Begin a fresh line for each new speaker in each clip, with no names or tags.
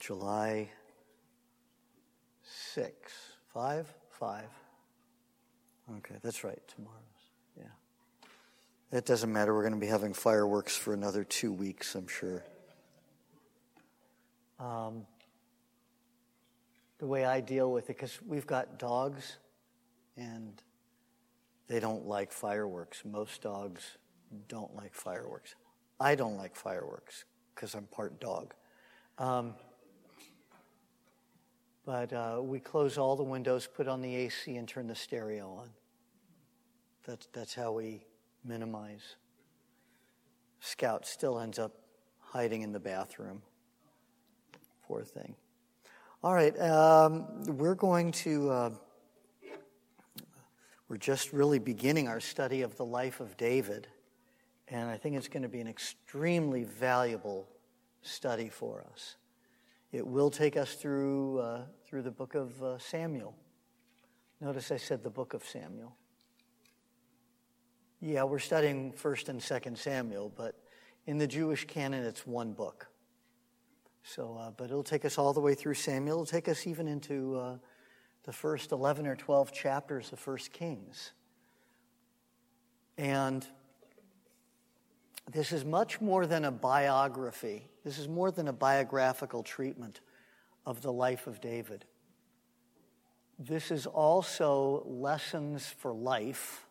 July 6th. 5? Okay, that's right, tomorrow's. Yeah. It doesn't matter. We're going to be having fireworks for another 2 weeks, I'm sure. The way I deal with it, because we've got dogs, and they don't like fireworks. Most dogs don't like fireworks. I don't like fireworks because I'm part dog. But we close all the windows, put on the AC, and turn the stereo on. That's how we minimize. Scout still ends up hiding in the bathroom. Poor thing. All right, we're going to... We're just really beginning our study of the life of David, and I think it's going to be an extremely valuable study for us. It will take us through the book of Samuel. Notice I said the book of Samuel. Yeah, we're studying 1st and 2nd Samuel, but in the Jewish canon, it's one book. So, but it'll take us all the way through Samuel. It'll take us even into the first 11 or 12 chapters of 1 Kings. And this is much more than a biography. This is more than a biographical treatment of the life of David. This is also lessons for life.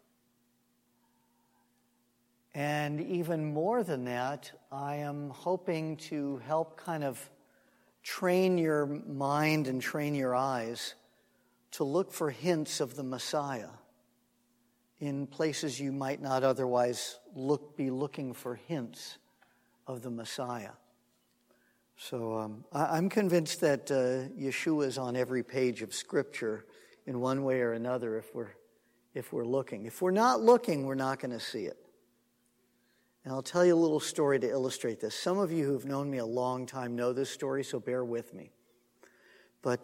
And even more than that, I am hoping to help kind of train your mind and train your eyes to look for hints of the Messiah in places you might not otherwise be looking for hints of the Messiah. So I'm convinced that Yeshua is on every page of Scripture in one way or another if we're looking. If we're not looking, we're not going to see it. And I'll tell you a little story to illustrate this. Some of you who've known me a long time know this story, so bear with me. But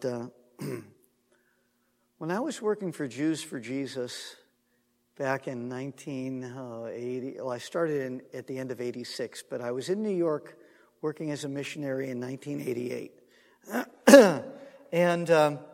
when I was working for Jews for Jesus back in 1980, I started at the end of 86, but I was in New York working as a missionary in 1988. And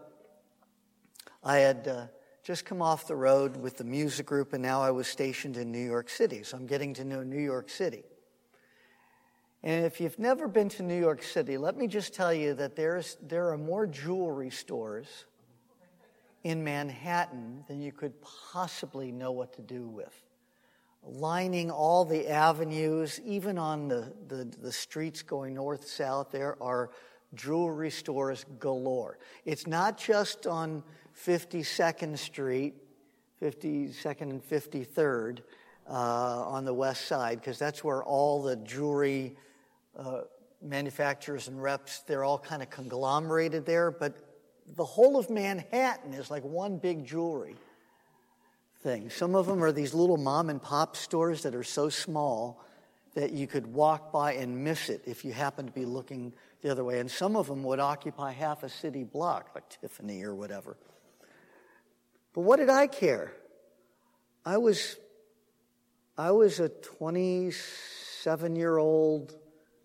I had just come off the road with the music group, and now I was stationed in New York City, so I'm getting to know New York City. And if you've never been to New York City, let me just tell you that there are more jewelry stores in Manhattan than you could possibly know what to do with. Lining all the avenues, even on the streets going north-south, there are jewelry stores galore. It's not just on 52nd Street, 52nd and 53rd on the west side, because that's where all the jewelry manufacturers and reps, they're all kind of conglomerated there, but the whole of Manhattan is like one big jewelry thing. Some of them are these little mom and pop stores that are so small that you could walk by and miss it if you happen to be looking the other way. And some of them would occupy half a city block, like Tiffany or whatever. But what did I care? I was a 27-year-old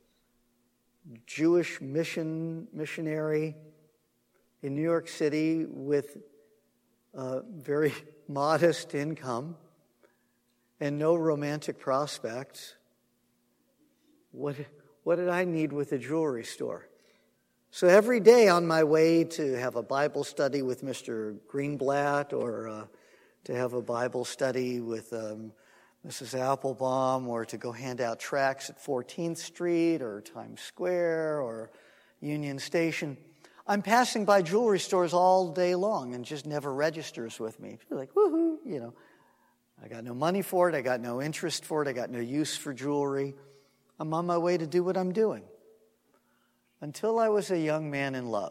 Jewish missionary in New York City with a very modest income and no romantic prospects. What did I need with a jewelry store? So every day on my way to have a Bible study with Mr. Greenblatt or to have a Bible study with Mrs. Applebaum or to go hand out tracts at 14th Street or Times Square or Union Station, I'm passing by jewelry stores all day long and just never registers with me. People are like, woohoo, you know. I got no money for it. I got no interest for it. I got no use for jewelry. I'm on my way to do what I'm doing. Until I was a young man in love.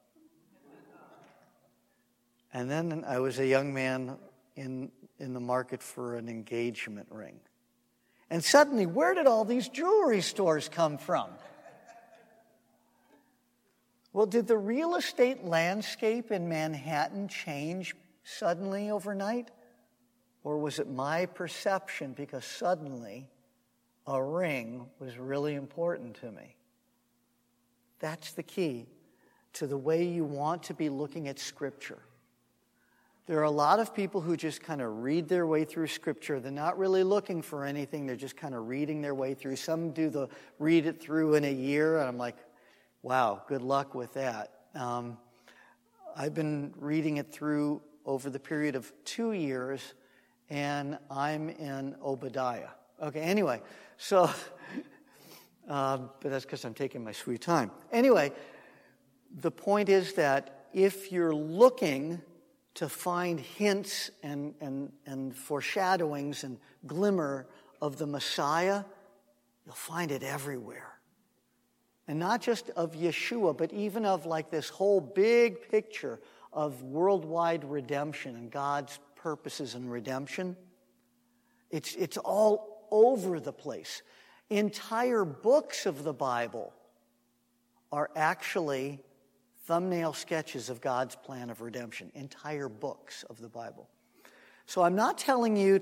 And then I was a young man in the market for an engagement ring. And suddenly, where did all these jewelry stores come from? Well, did the real estate landscape in Manhattan change suddenly overnight? Or was it my perception because suddenly a ring was really important to me? That's the key to the way you want to be looking at Scripture. There are a lot of people who just kind of read their way through Scripture. They're not really looking for anything. They're just kind of reading their way through. Some do the read it through in a year, and I'm like, wow, good luck with that. I've been reading it through over the period of 2 years, and I'm in Obadiah. Okay, anyway, so, but that's because I'm taking my sweet time. Anyway, the point is that if you're looking to find hints and foreshadowings and glimmer of the Messiah, you'll find it everywhere. And not just of Yeshua, but even of like this whole big picture of worldwide redemption and God's purposes in redemption. It's all over the place. Entire books of the Bible are actually thumbnail sketches of God's plan of redemption. Entire books of the Bible. So I'm not telling you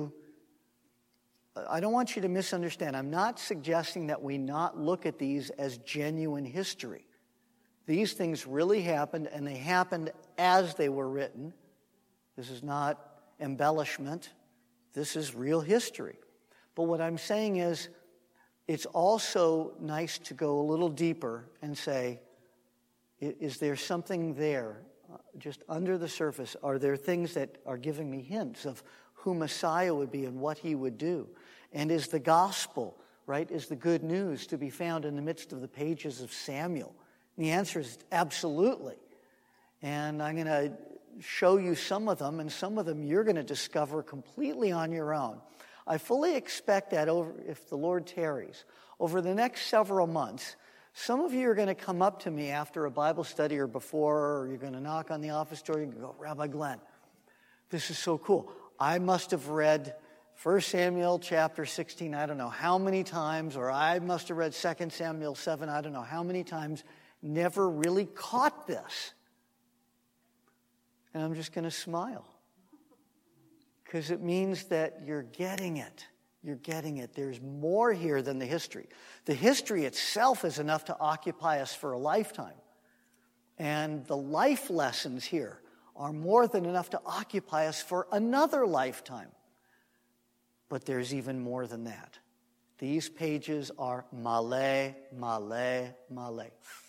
I don't want you to misunderstand. I'm not suggesting that we not look at these as genuine history. These things really happened, and they happened as they were written. This is not embellishment. This is real history. But what I'm saying is, it's also nice to go a little deeper and say, is there something there, just under the surface? Are there things that are giving me hints of who Messiah would be and what he would do? And is the gospel, right, is the good news to be found in the midst of the pages of Samuel? And the answer is absolutely. And I'm going to show you some of them, and some of them you're going to discover completely on your own. I fully expect that if the Lord tarries, over the next several months, some of you are going to come up to me after a Bible study or before, or you're going to knock on the office door and go, Rabbi Glenn, this is so cool. I must have read 1 Samuel chapter 16, I don't know how many times, or I must have read 2 Samuel 7, I don't know how many times, never really caught this. And I'm just going to smile. Because it means that you're getting it. You're getting it. There's more here than the history. The history itself is enough to occupy us for a lifetime. And the life lessons here are more than enough to occupy us for another lifetime. But there's even more than that. These pages are malé, malé, malé.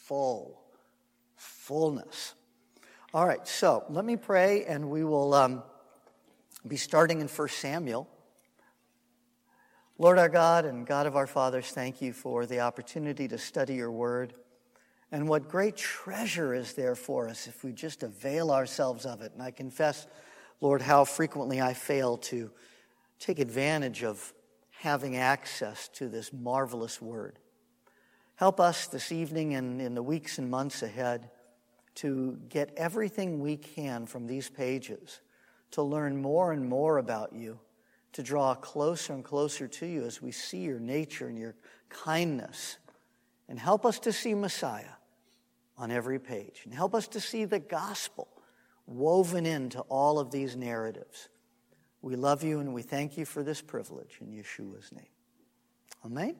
Fullness. All right, so let me pray, and we will be starting in 1 Samuel. Lord our God and God of our fathers, thank you for the opportunity to study your word. And what great treasure is there for us if we just avail ourselves of it. And I confess, Lord, how frequently I fail to take advantage of having access to this marvelous word. Help us this evening and in the weeks and months ahead to get everything we can from these pages, to learn more and more about you, to draw closer and closer to you as we see your nature and your kindness. And help us to see Messiah on every page. And help us to see the gospel woven into all of these narratives. We love you and we thank you for this privilege in Yeshua's name. Amen.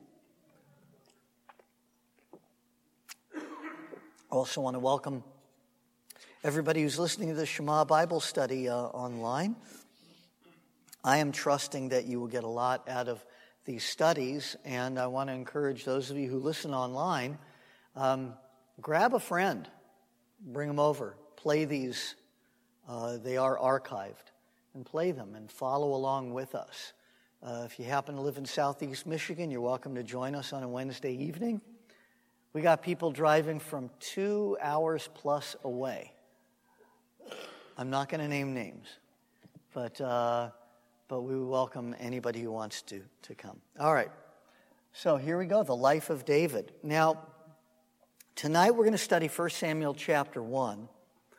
I also want to welcome everybody who's listening to the Shema Bible study online. I am trusting that you will get a lot out of these studies, and I want to encourage those of you who listen online, grab a friend, bring them over, play these. They are archived, and play them and follow along with us. If you happen to live in Southeast Michigan, you're welcome to join us on a Wednesday evening. We got people driving from 2 hours plus away. I'm not going to name names, but we welcome anybody who wants to come. All right, so here we go, the life of David. Now, tonight we're going to study 1 Samuel chapter 1,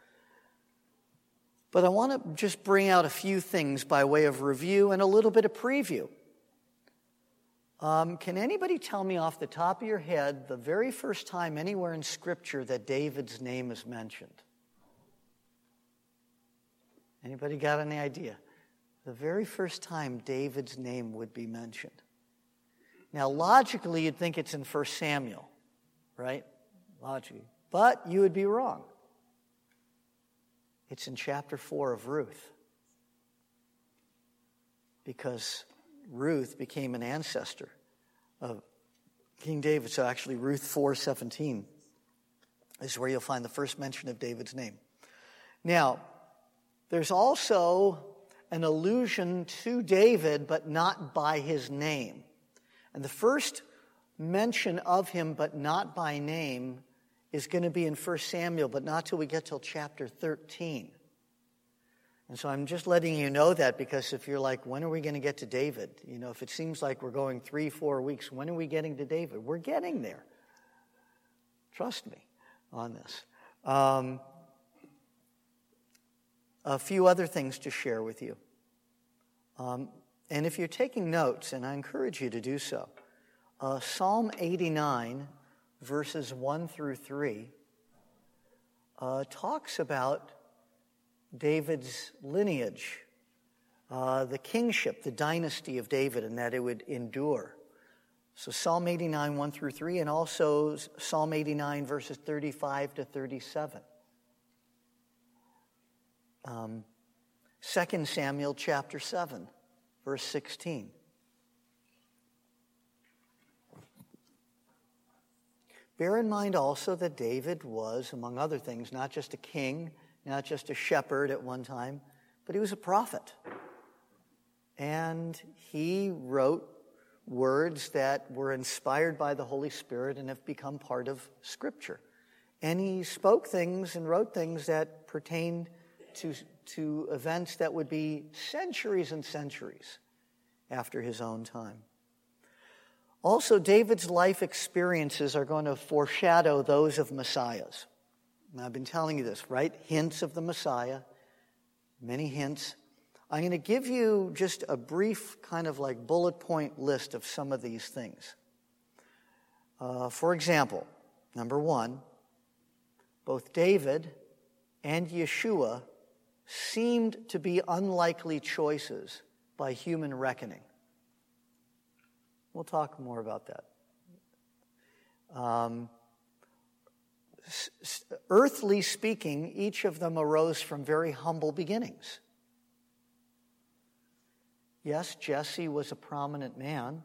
but I want to just bring out a few things by way of review and a little bit of preview. Can anybody tell me off the top of your head the very first time anywhere in Scripture that David's name is mentioned? Anybody got any idea? The very first time David's name would be mentioned. Now, logically, you'd think it's in 1 Samuel, right? logically. But you would be wrong. It's in chapter 4 of Ruth. Because Ruth became an ancestor of King David. So actually Ruth 4:17 is where you'll find the first mention of David's name. Now, there's also an allusion to David, but not by his name. And the first mention of him, but not by name, is going to be in 1 Samuel, but not till we get till chapter 13. And so I'm just letting you know that, because if you're like, when are we going to get to David? You know, if it seems like we're going 3-4 weeks, when are we getting to David? We're getting there. Trust me on this. A few other things to share with you. And if you're taking notes, and I encourage you to do so, Psalm 89, verses 1 through 3, talks about David's lineage, the kingship, the dynasty of David, and that it would endure. So Psalm 89, 1 through 3, and also Psalm 89, verses 35 to 37. 2 Samuel chapter 7, verse 16. Bear in mind also that David was, among other things, not just a king, not just a shepherd at one time, but he was a prophet. And he wrote words that were inspired by the Holy Spirit and have become part of Scripture. And he spoke things and wrote things that pertained to events that would be centuries and centuries after his own time. Also, David's life experiences are going to foreshadow those of Messiah's. And I've been telling you this, right? Hints of the Messiah, many hints. I'm going to give you just a brief kind of like bullet point list of some of these things. For example, number 1, both David and Yeshua seemed to be unlikely choices by human reckoning. We'll talk more about that. Earthly speaking, each of them arose from very humble beginnings. Yes, Jesse was a prominent man,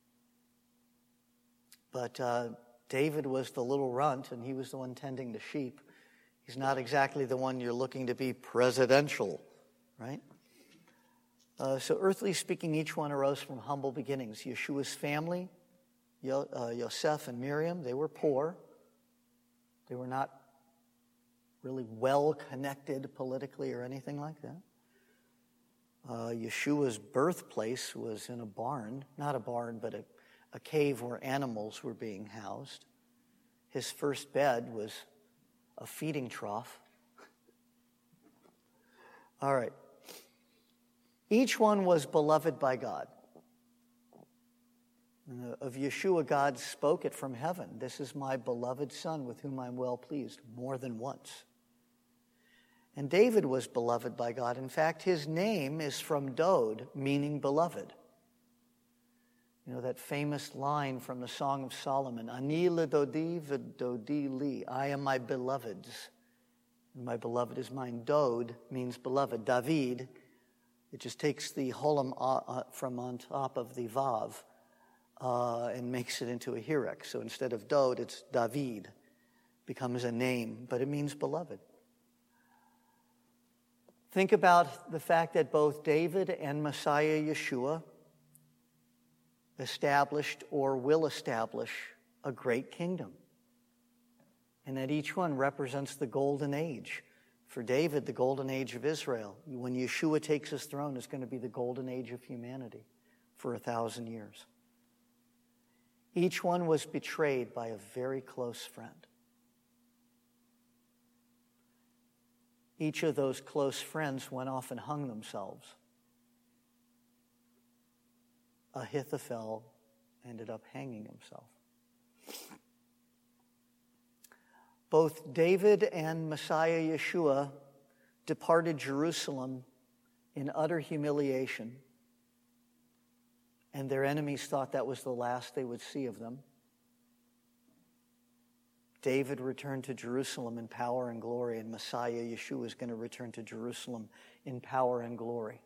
but David was the little runt, and he was the one tending the sheep. He's not exactly the one you're looking to be presidential, right? So earthly speaking, each one arose from humble beginnings. Yeshua's family, Yosef and Miriam, they were poor. They were not really well connected politically or anything like that. Yeshua's birthplace was in a barn, not a barn, but a cave where animals were being housed. His first bed was a feeding trough. All right. Each one was beloved by God. Of Yeshua, God spoke it from heaven. This is my beloved Son with whom I'm well pleased, more than once. And David was beloved by God. In fact, his name is from Dod, meaning beloved. You know, that famous line from the Song of Solomon, Ani ledodi v'dodi li, I am my beloved's, and my beloved is mine. Dod means beloved. David, it just takes the holam from on top of the vav and makes it into a hirek. So instead of Dod, it's David, becomes a name, but it means beloved. Think about the fact that both David and Messiah Yeshua established or will establish a great kingdom. And that each one represents the golden age. For David, the golden age of Israel. When Yeshua takes his throne, it's going to be the golden age of humanity for 1,000 years. Each one was betrayed by a very close friend. Each of those close friends went off and hung themselves. Ahithophel ended up hanging himself. Both David and Messiah Yeshua departed Jerusalem in utter humiliation, and their enemies thought that was the last they would see of them. David returned to Jerusalem in power and glory, and Messiah, Yeshua, is going to return to Jerusalem in power and glory.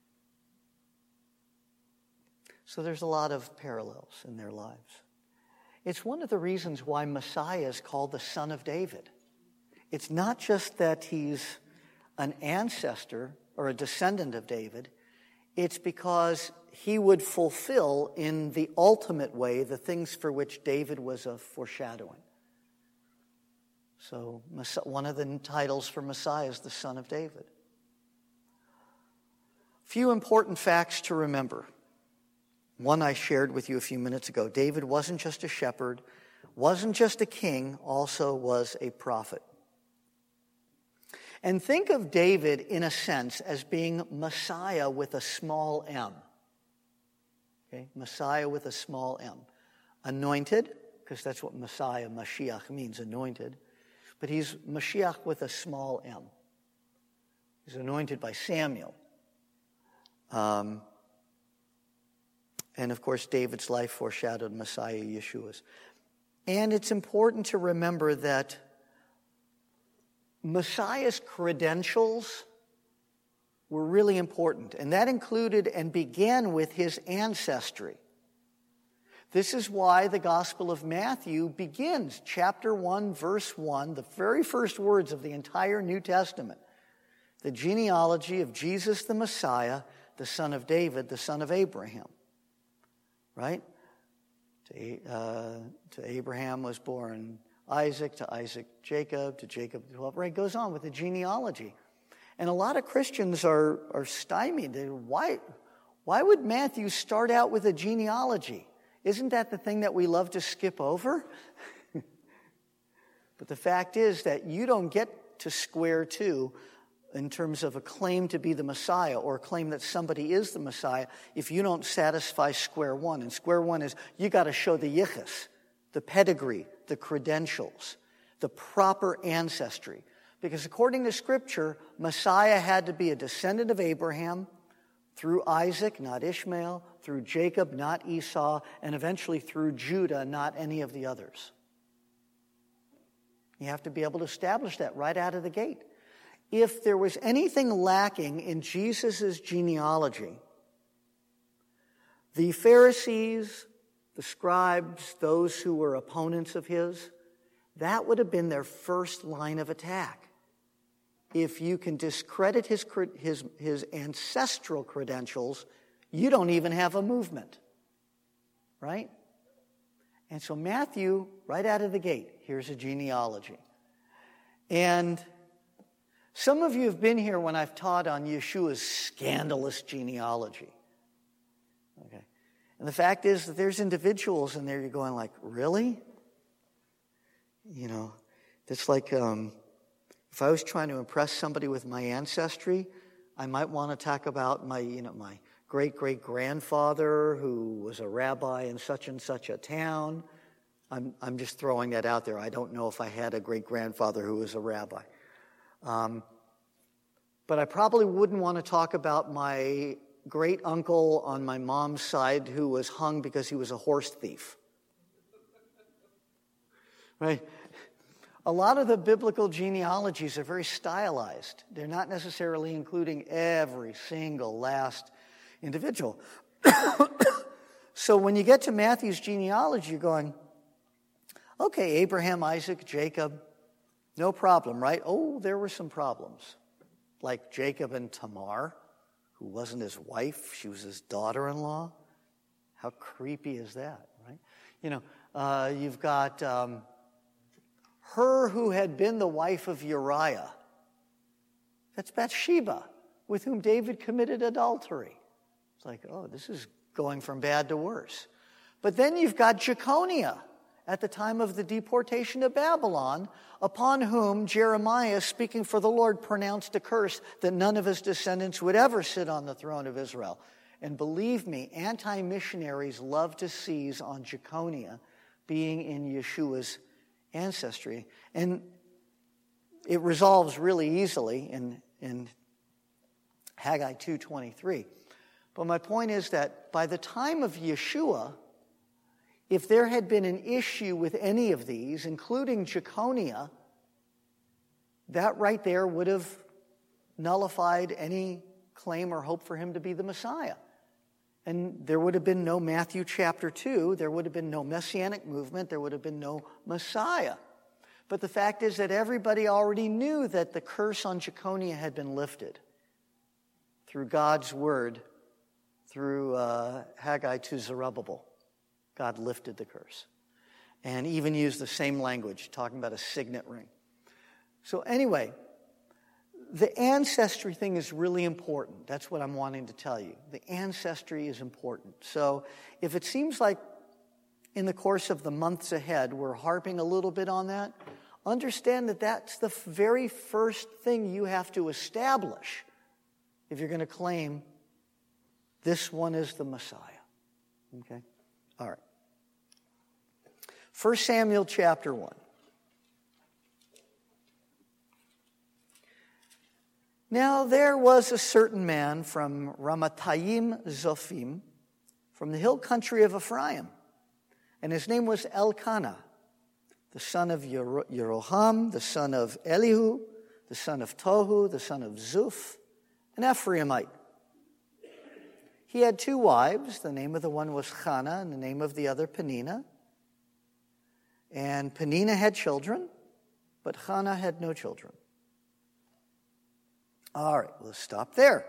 So there's a lot of parallels in their lives. It's one of the reasons why Messiah is called the Son of David. It's not just that he's an ancestor or a descendant of David. It's because he would fulfill in the ultimate way the things for which David was a foreshadowing. So one of the titles for Messiah is the Son of David. A few important facts to remember. One I shared with you a few minutes ago. David wasn't just a shepherd, wasn't just a king, also was a prophet. And think of David, in a sense, as being Messiah with a small m. Okay? Messiah with a small m. Anointed, because that's what Messiah, Mashiach, means, anointed. But he's Mashiach with a small m. He's anointed by Samuel. And of course, David's life foreshadowed Messiah, Yeshua's. And it's important to remember that Messiah's credentials were really important. And that included and began with his ancestry. This is why the Gospel of Matthew begins, chapter 1, verse 1, the very first words of the entire New Testament. The genealogy of Jesus the Messiah, the son of David, the son of Abraham. Right? To Abraham was born Isaac, to Isaac Jacob, to Jacob 12. Right? It goes on with the genealogy. And a lot of Christians are stymied. Why would Matthew start out with a genealogy? Isn't that the thing that we love to skip over? But the fact is that you don't get to square two in terms of a claim to be the Messiah or a claim that somebody is the Messiah if you don't satisfy square one. And square one is you got to show the yichus, the pedigree, the credentials, the proper ancestry. Because according to Scripture, Messiah had to be a descendant of Abraham, through Isaac, not Ishmael, through Jacob, not Esau, and eventually through Judah, not any of the others. You have to be able to establish that right out of the gate. If there was anything lacking in Jesus' genealogy, the Pharisees, the scribes, those who were opponents of his, that would have been their first line of attack. If you can discredit his ancestral credentials, you don't even have a movement. Right? And so Matthew, right out of the gate, here's a genealogy. And some of you have been here when I've taught on Yeshua's scandalous genealogy. Okay. And the fact is that there's individuals in there you're going like, really? You know, it's like if I was trying to impress somebody with my ancestry, I might want to talk about my great-great-grandfather who was a rabbi in such and such a town. I'm just throwing that out there. I don't know if I had a great-grandfather who was a rabbi. But I probably wouldn't want to talk about my great-uncle on my mom's side who was hung because he was a horse thief. Right? A lot of the biblical genealogies are very stylized. They're not necessarily including every single last individual. So when you get to Matthew's genealogy, you're going, okay, Abraham, Isaac, Jacob, no problem, right? Oh, there were some problems. Like Jacob and Tamar, who wasn't his wife, she was his daughter-in-law. How creepy is that, right? You know, you've got her who had been the wife of Uriah. That's Bathsheba, with whom David committed adultery. It's like, oh, this is going from bad to worse. But then you've got Jeconiah at the time of the deportation to Babylon, upon whom Jeremiah, speaking for the Lord, pronounced a curse that none of his descendants would ever sit on the throne of Israel. And believe me, anti-missionaries love to seize on Jeconiah being in Yeshua's ancestry. And it resolves really easily in Haggai 2:23. But my point is that by the time of Yeshua, if there had been an issue with any of these, including Jeconiah, that right there would have nullified any claim or hope for him to be the Messiah. And there would have been no Matthew chapter 2. There would have been no messianic movement. There would have been no Messiah. But the fact is that everybody already knew that the curse on Jeconiah had been lifted through God's word, through Haggai to Zerubbabel. God lifted the curse. And even used the same language, talking about a signet ring. So anyway, the ancestry thing is really important. That's what I'm wanting to tell you. The ancestry is important. So if it seems like in the course of the months ahead we're harping a little bit on that, understand that that's the very first thing you have to establish if you're going to claim this one is the Messiah. Okay? All right. 1 Samuel chapter 1. Now there was a certain man from Ramatayim Zophim, from the hill country of Ephraim, and his name was Elkanah, the son of Yeroham, the son of Elihu, the son of Tohu, the son of Zuph, an Ephraimite. He had 2 wives. The name of the one was Hannah, and the name of the other Peninnah. And Peninnah had children, but Hannah had no children. All right, let's stop there.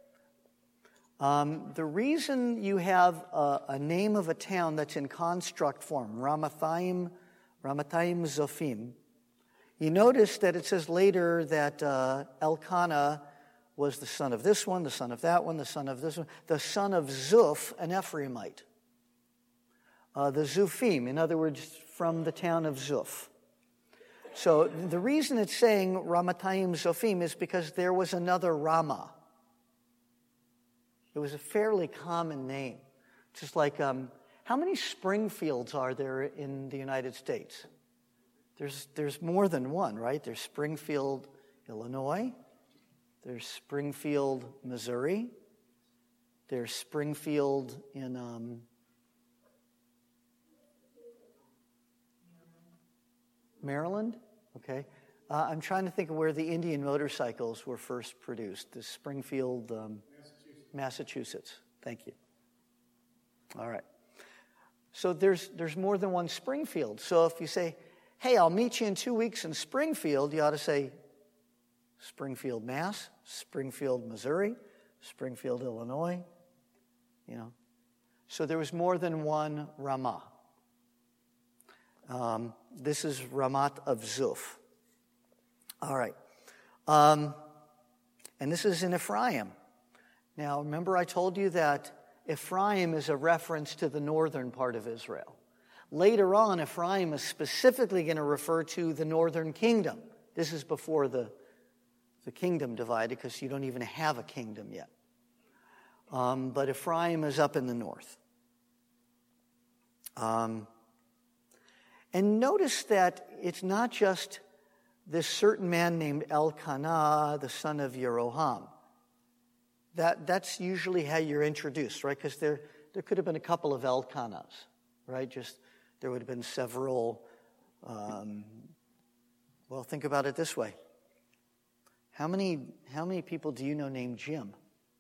The reason you have a name of a town that's in construct form, Ramatayim Zophim, you notice that it says later that Elkanah was the son of this one, the son of that one, the son of this one, the son of Zuph, an Ephraimite. The Zuphim, in other words, from the town of Zuph. So the reason it's saying Ramatayim Zophim is because there was another Ramah. It was a fairly common name. Just like, how many Springfields are there in the United States? There's more than one, right? There's Springfield, Illinois. There's Springfield, Missouri. There's Springfield in Maryland. Okay. I'm trying to think of where the Indian motorcycles were first produced. The Springfield, Massachusetts. Thank you. All right. So there's more than one Springfield. So if you say, hey, I'll meet you in 2 weeks in Springfield, you ought to say Springfield, Mass., Springfield, Missouri, Springfield, Illinois, you know. So there was more than one Ramah. This is Ramat of Zuph. All right. And this is in Ephraim. Now, remember I told you that Ephraim is a reference to the northern part of Israel. Later on, Ephraim is specifically going to refer to the northern kingdom. This is before the kingdom divided, because you don't even have a kingdom yet. But Ephraim is up in the north. And notice that it's not just this certain man named Elkanah, the son of Yeroham. That's usually how you're introduced, right? Because there could have been a couple of Elkanahs, right? Just there would have been several. Well, think about it this way: how many people do you know named Jim?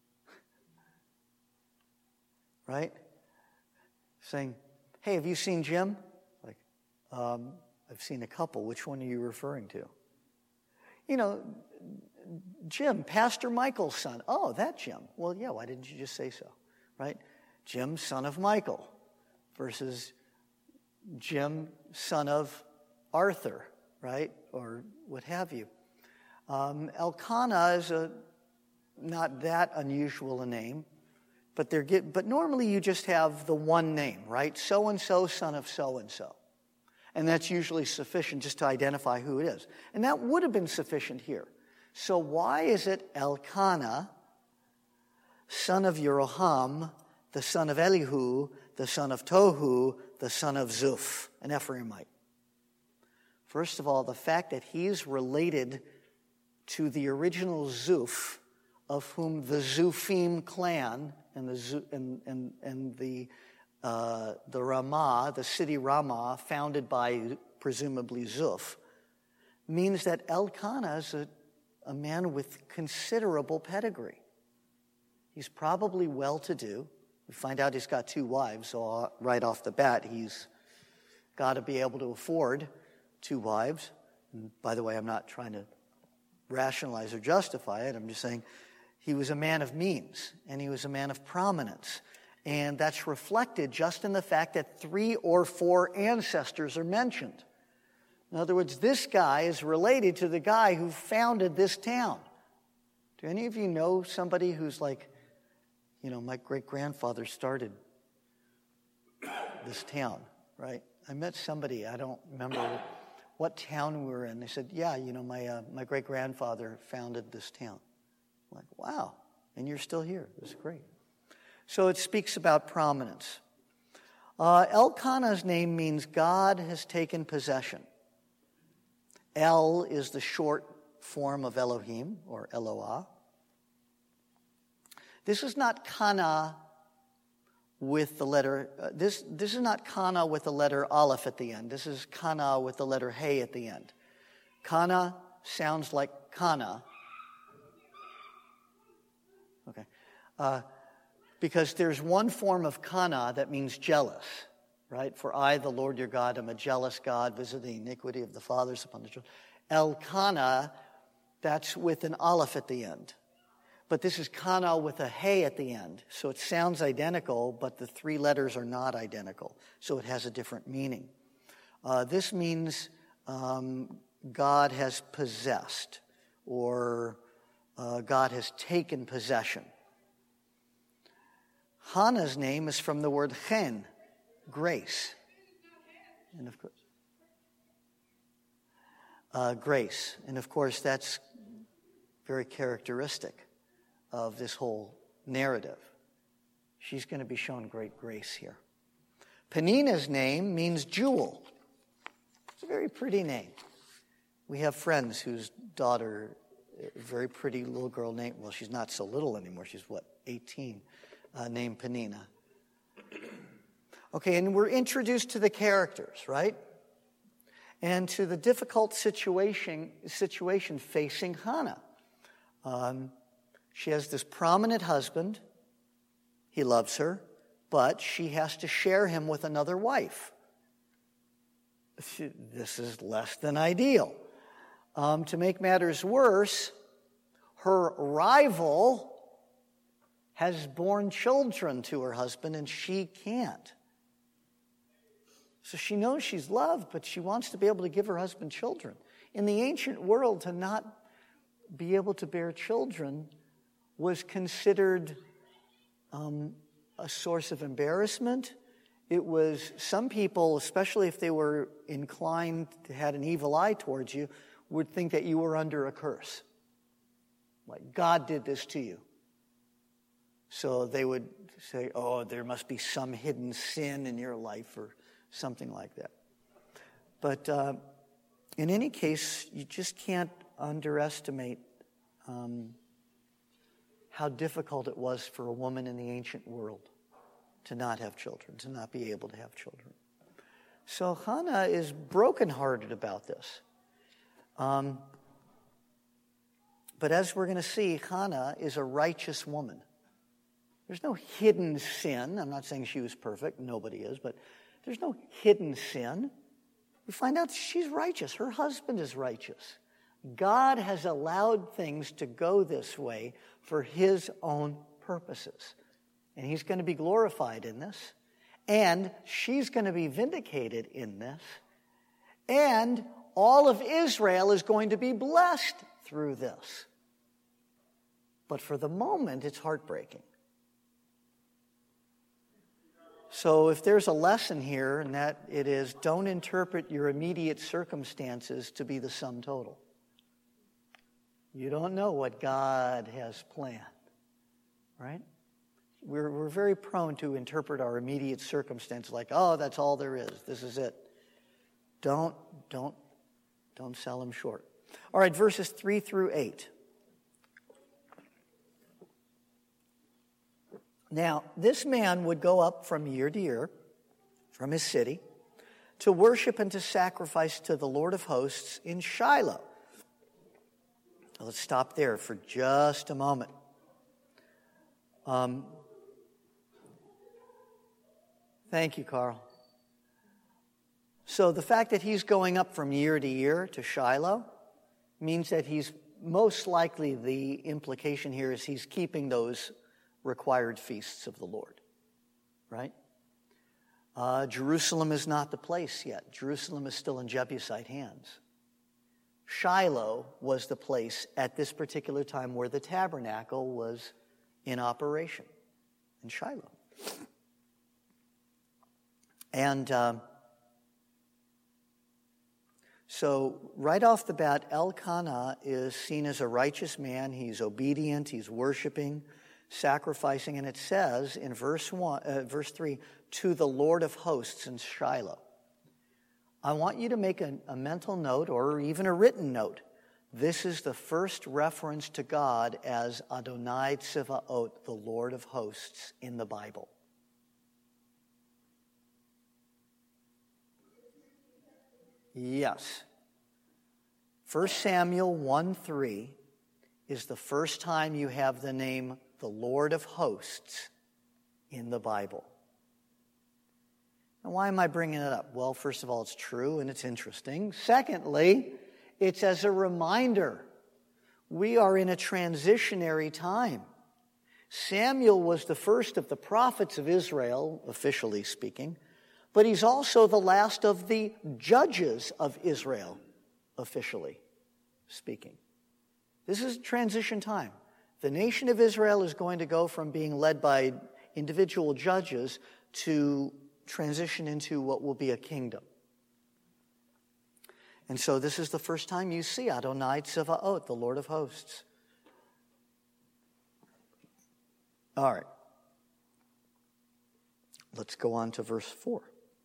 Right? Saying, "Hey, have you seen Jim?" Like, I've seen a couple. Which one are you referring to? You know, Jim, Pastor Michael's son. Oh, that Jim. Well, yeah, why didn't you just say so? Right? Jim, son of Michael, versus Jim, son of Arthur, right? Or what have you. Elkanah is not that unusual a name, but normally you just have the one name, right? So-and-so, son of so-and-so. And that's usually sufficient just to identify who it is. And that would have been sufficient here. So why is it Elkanah, son of Yeroham, the son of Elihu, the son of Tohu, the son of Zuph, an Ephraimite? First of all, the fact that he's related to the original Zuph, of whom the Zuphim clan and the the Ramah, the city Ramah, founded by presumably Zuph, means that Elkanah is a man with considerable pedigree. He's probably well-to-do. We find out he's got 2 wives, so right off the bat, he's got to be able to afford 2 wives. And by the way, I'm not trying to rationalize or justify it. I'm just saying he was a man of means, and he was a man of prominence. And that's reflected just in the fact that 3 or 4 ancestors are mentioned. In other words, this guy is related to the guy who founded this town. Do any of you know somebody who's like, my great-grandfather started this town, right? I met somebody, I don't remember what town we were in. They said, yeah, my great-grandfather founded this town. I'm like, wow, and you're still here. That's great. So it speaks about prominence. Elkanah's name means God has taken possession. El is the short form of Elohim, or Eloah. This is not Kana with the letter, this is not Kana with the letter Aleph at the end. This is Kana with the letter Hey at the end. Kana sounds like Kana. Okay. Because there's one form of Kana that means jealous, right? For I, the Lord your God, am a jealous God, visit the iniquity of the fathers upon the children. Elkanah, that's with an Aleph at the end. But this is Kana with a Hey at the end. So it sounds identical, but the 3 letters are not identical. So it has a different meaning. This means God has possessed, or God has taken possession. Hannah's name is from the word chen, grace. And of course, grace. And of course, that's very characteristic of this whole narrative. She's going to be shown great grace here. Penina's name means jewel. It's a very pretty name. We have friends whose daughter, a very pretty little girl named, well, she's not so little anymore. She's, 18, named Penina. Okay, and we're introduced to the characters, right? And to the difficult situation facing Hannah. She has this prominent husband. He loves her, but she has to share him with another wife. This is less than ideal. To make matters worse, her rival has borne children to her husband, and she can't. So she knows she's loved, but she wants to be able to give her husband children. In the ancient world, to not be able to bear children was considered a source of embarrassment. It was, some people, especially if they were inclined to had an evil eye towards you, would think that you were under a curse. Like God did this to you. So they would say, oh, there must be some hidden sin in your life or something like that. But in any case, you just can't underestimate how difficult it was for a woman in the ancient world to not have children, to not be able to have children. So Hannah is brokenhearted about this. But as we're going to see, Hannah is a righteous woman. There's no hidden sin. I'm not saying she was perfect. Nobody is. But there's no hidden sin. We find out she's righteous. Her husband is righteous. God has allowed things to go this way for his own purposes. And he's going to be glorified in this. And she's going to be vindicated in this. And all of Israel is going to be blessed through this. But for the moment, it's heartbreaking. So if there's a lesson here, and that it is, don't interpret your immediate circumstances to be the sum total. You don't know what God has planned, right? We're very prone to interpret our immediate circumstance like, oh, that's all there is. This is it. Don't sell him short. All right, verses 3 through 8. Now, this man would go up from year to year from his city to worship and to sacrifice to the Lord of hosts in Shiloh. Now, let's stop there for just a moment. Thank you, Carl. So the fact that he's going up from year to year to Shiloh means that he's most likely, the implication here is he's keeping those required feasts of the Lord, right? Jerusalem is not the place yet. Jerusalem is still in Jebusite hands. Shiloh was the place at this particular time where the tabernacle was in operation, in Shiloh. And so right off the bat, Elkanah is seen as a righteous man. He's obedient, he's worshiping, sacrificing, and it says in verse 3, to the Lord of hosts in Shiloh. I want you to make a mental note or even a written note. This is the first reference to God as Adonai Tzivaot, the Lord of hosts, in the Bible. Yes. 1 Samuel 1:3 is the first time you have the name the Lord of hosts in the Bible. Now, why am I bringing it up? Well, first of all, it's true and it's interesting. Secondly, it's as a reminder. We are in a transitionary time. Samuel was the first of the prophets of Israel, officially speaking, but he's also the last of the judges of Israel, officially speaking. This is a transition time. The nation of Israel is going to go from being led by individual judges to transition into what will be a kingdom. And so this is the first time you see Adonai Tzivaot, the Lord of hosts. All right. Let's go on to verse 4.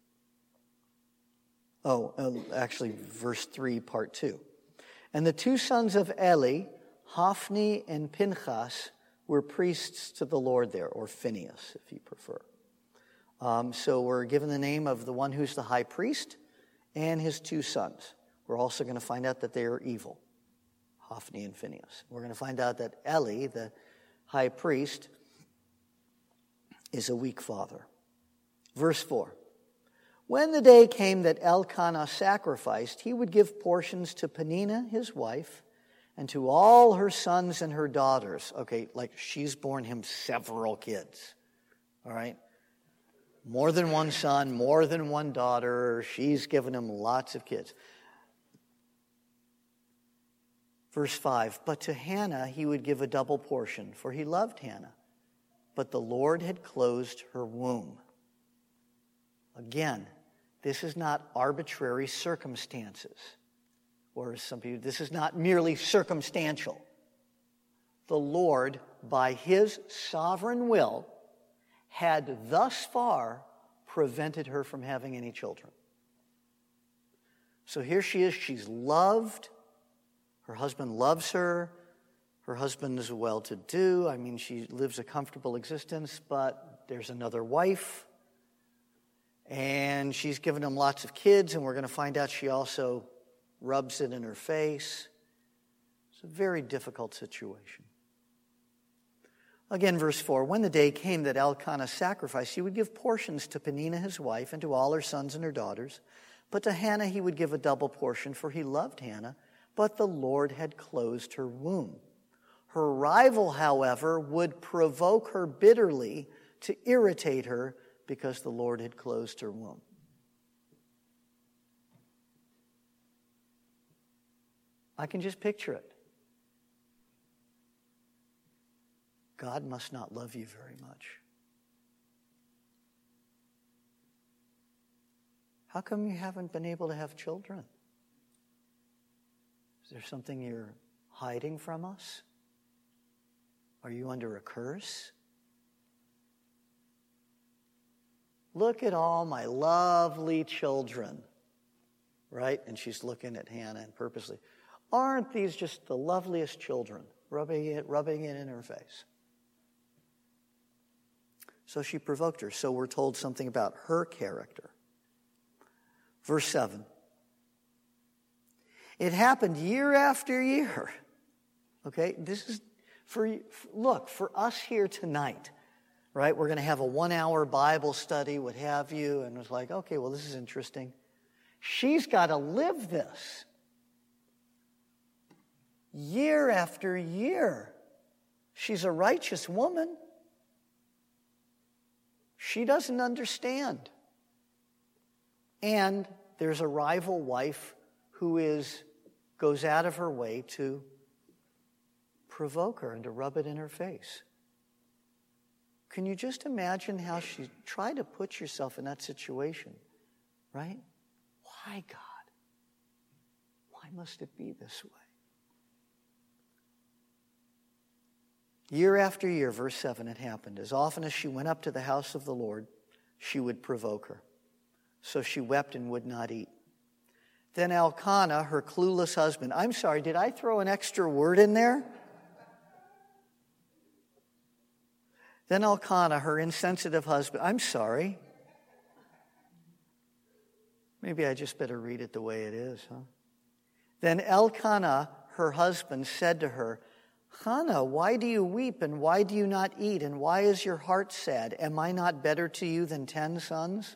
Actually, verse 3, part 2. And the two sons of Eli, Hophni and Pinchas, were priests to the Lord there, or Phinehas, if you prefer. So we're given the name of the one who's the high priest and his two sons. We're also going to find out that they are evil, Hophni and Phinehas. We're going to find out that Eli, the high priest, is a weak father. Verse 4. When the day came that Elkanah sacrificed, he would give portions to Peninnah, his wife, and to all her sons and her daughters. Okay, like she's borne him several kids, all right? More than one son, more than one daughter. She's given him lots of kids. Verse 5, but to Hannah he would give a double portion, for he loved Hannah. But the Lord had closed her womb. Again, this is not arbitrary circumstances. Or some people, this is not merely circumstantial. The Lord, by his sovereign will, had thus far prevented her from having any children. So here she is, she's loved. Her husband loves her. Her husband is well-to-do. I mean, she lives a comfortable existence, but there's another wife. And she's given him lots of kids, and we're going to find out she also rubs it in her face. It's a very difficult situation. Again, verse 4, when the day came that Elkanah sacrificed, he would give portions to Peninnah his wife and to all her sons and her daughters. But to Hannah he would give a double portion, for he loved Hannah, but the Lord had closed her womb. Her rival, however, would provoke her bitterly to irritate her because the Lord had closed her womb. I can just picture it. God must not love you very much. How come you haven't been able to have children? Is there something you're hiding from us? Are you under a curse? Look at all my lovely children, right? And she's looking at Hannah and purposely, aren't these just the loveliest children? Rubbing it in her face. So she provoked her. So we're told something about her character. Verse 7. It happened year after year. Okay, this is for us here tonight, right? We're going to have a 1-hour Bible study, what have you, and it's like, okay, well, this is interesting. She's got to live this year after year. She's a righteous woman. She doesn't understand. And there's a rival wife who goes out of her way to provoke her and to rub it in her face. Can you just imagine how she tried to put yourself in that situation, right? Why, God? Why must it be this way? Year after year, verse 7, it happened. As often as she went up to the house of the Lord, she would provoke her. So she wept and would not eat. Then Elkanah, her clueless husband. I'm sorry, did I throw an extra word in there? Then Elkanah, her insensitive husband. I'm sorry. Maybe I just better read it the way it is, huh? Then Elkanah, her husband, said to her, Hannah, why do you weep and why do you not eat and why is your heart sad? Am I not better to you than 10 sons?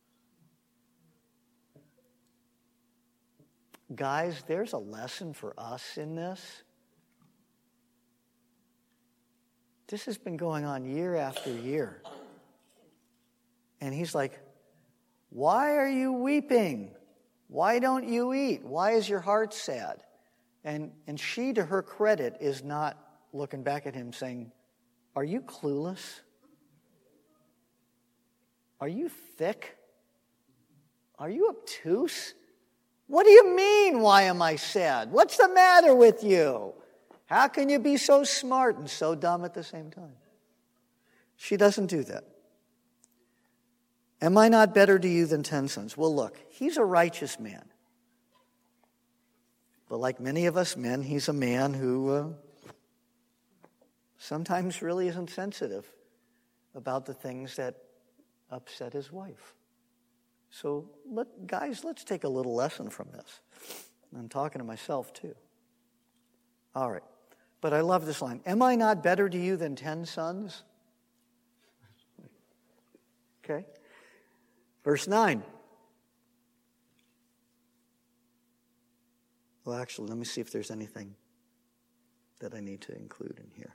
Guys, there's a lesson for us in this. This has been going on year after year. And he's like, why are you weeping? Why don't you eat? Why is your heart sad? And she, to her credit, is not looking back at him saying, are you clueless? Are you thick? Are you obtuse? What do you mean, why am I sad? What's the matter with you? How can you be so smart and so dumb at the same time? She doesn't do that. Am I not better to you than 10 sons? Well, look, he's a righteous man. But like many of us men, he's a man who sometimes really isn't sensitive about the things that upset his wife. So, guys, let's take a little lesson from this. I'm talking to myself, too. All right. But I love this line. Am I not better to you than 10 sons? Okay. Verse 9. Well, actually, let me see if there's anything that I need to include in here.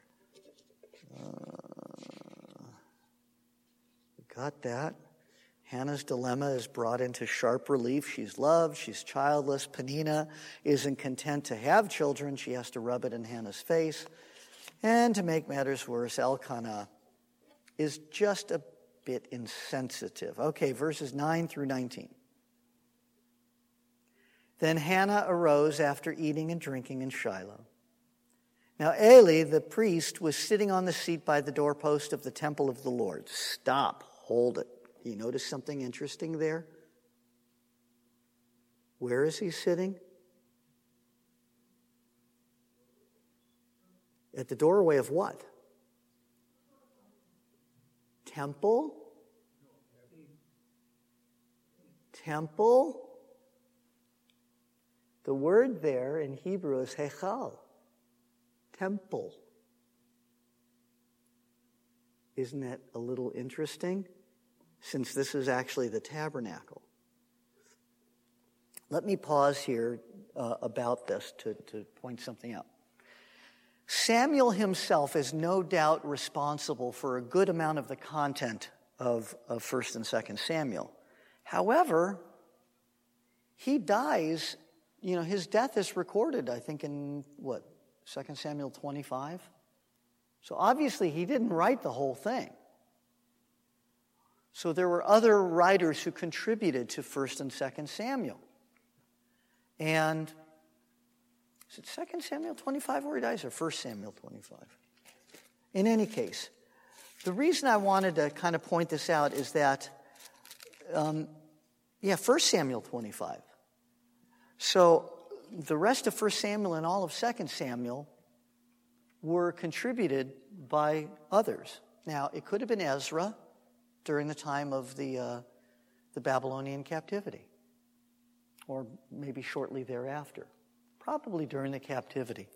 We got that. Hannah's dilemma is brought into sharp relief. She's loved. She's childless. Peninnah isn't content to have children. She has to rub it in Hannah's face. And to make matters worse, Elkanah is just a bit insensitive. Okay, verses 9 through 19. Then Hannah arose after eating and drinking in Shiloh. Now Eli, the priest, was sitting on the seat by the doorpost of the temple of the Lord. Stop. Hold it. You notice something interesting there? Where is he sitting? At the doorway of what? Temple? Temple? The word there in Hebrew is hechal, temple. Isn't that a little interesting? Since this is actually the tabernacle. Let me pause here about this to point something out. Samuel himself is no doubt responsible for a good amount of the content of 1st and 2nd Samuel. However, he dies. His death is recorded, I think, in 2 Samuel 25? So obviously he didn't write the whole thing. So there were other writers who contributed to 1st and 2nd Samuel. And is it 2 Samuel 25 where he dies, or 1 Samuel 25? In any case, the reason I wanted to kind of point this out is that, 1 Samuel 25. So the rest of 1 Samuel and all of 2 Samuel were contributed by others. Now, it could have been Ezra. during the time of the Babylonian captivity, or maybe shortly thereafter, probably during the captivity.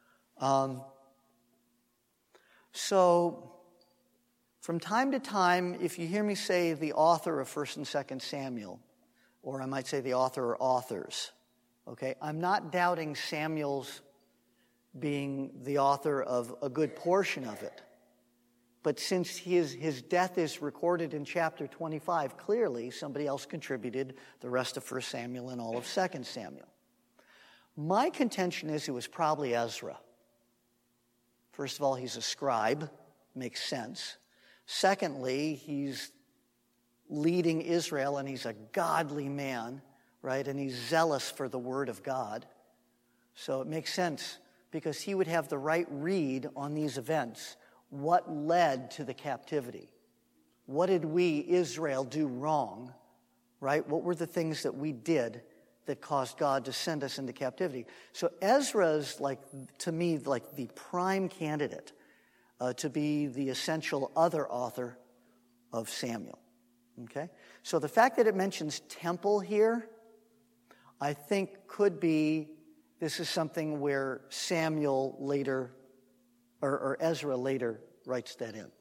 So from time to time, if you hear me say the author of 1st and 2nd Samuel, or I might say the author or authors, okay, I'm not doubting Samuel's being the author of a good portion of it. But since his death is recorded in chapter 25, clearly somebody else contributed the rest of 1 Samuel and all of 2 Samuel. My contention is it was probably Ezra. First of all, he's a scribe, makes sense. Secondly, he's leading Israel, and he's a godly man, right? And he's zealous for the word of God. So it makes sense because he would have the right read on these events. What led to the captivity? What did we, Israel, do wrong, right? What were the things that we did that caused God to send us into captivity? So Ezra's, to me, the prime candidate to be the essential other author of Samuel, okay? So the fact that it mentions temple here, I think could be this is something where Samuel later, or Ezra later writes that in.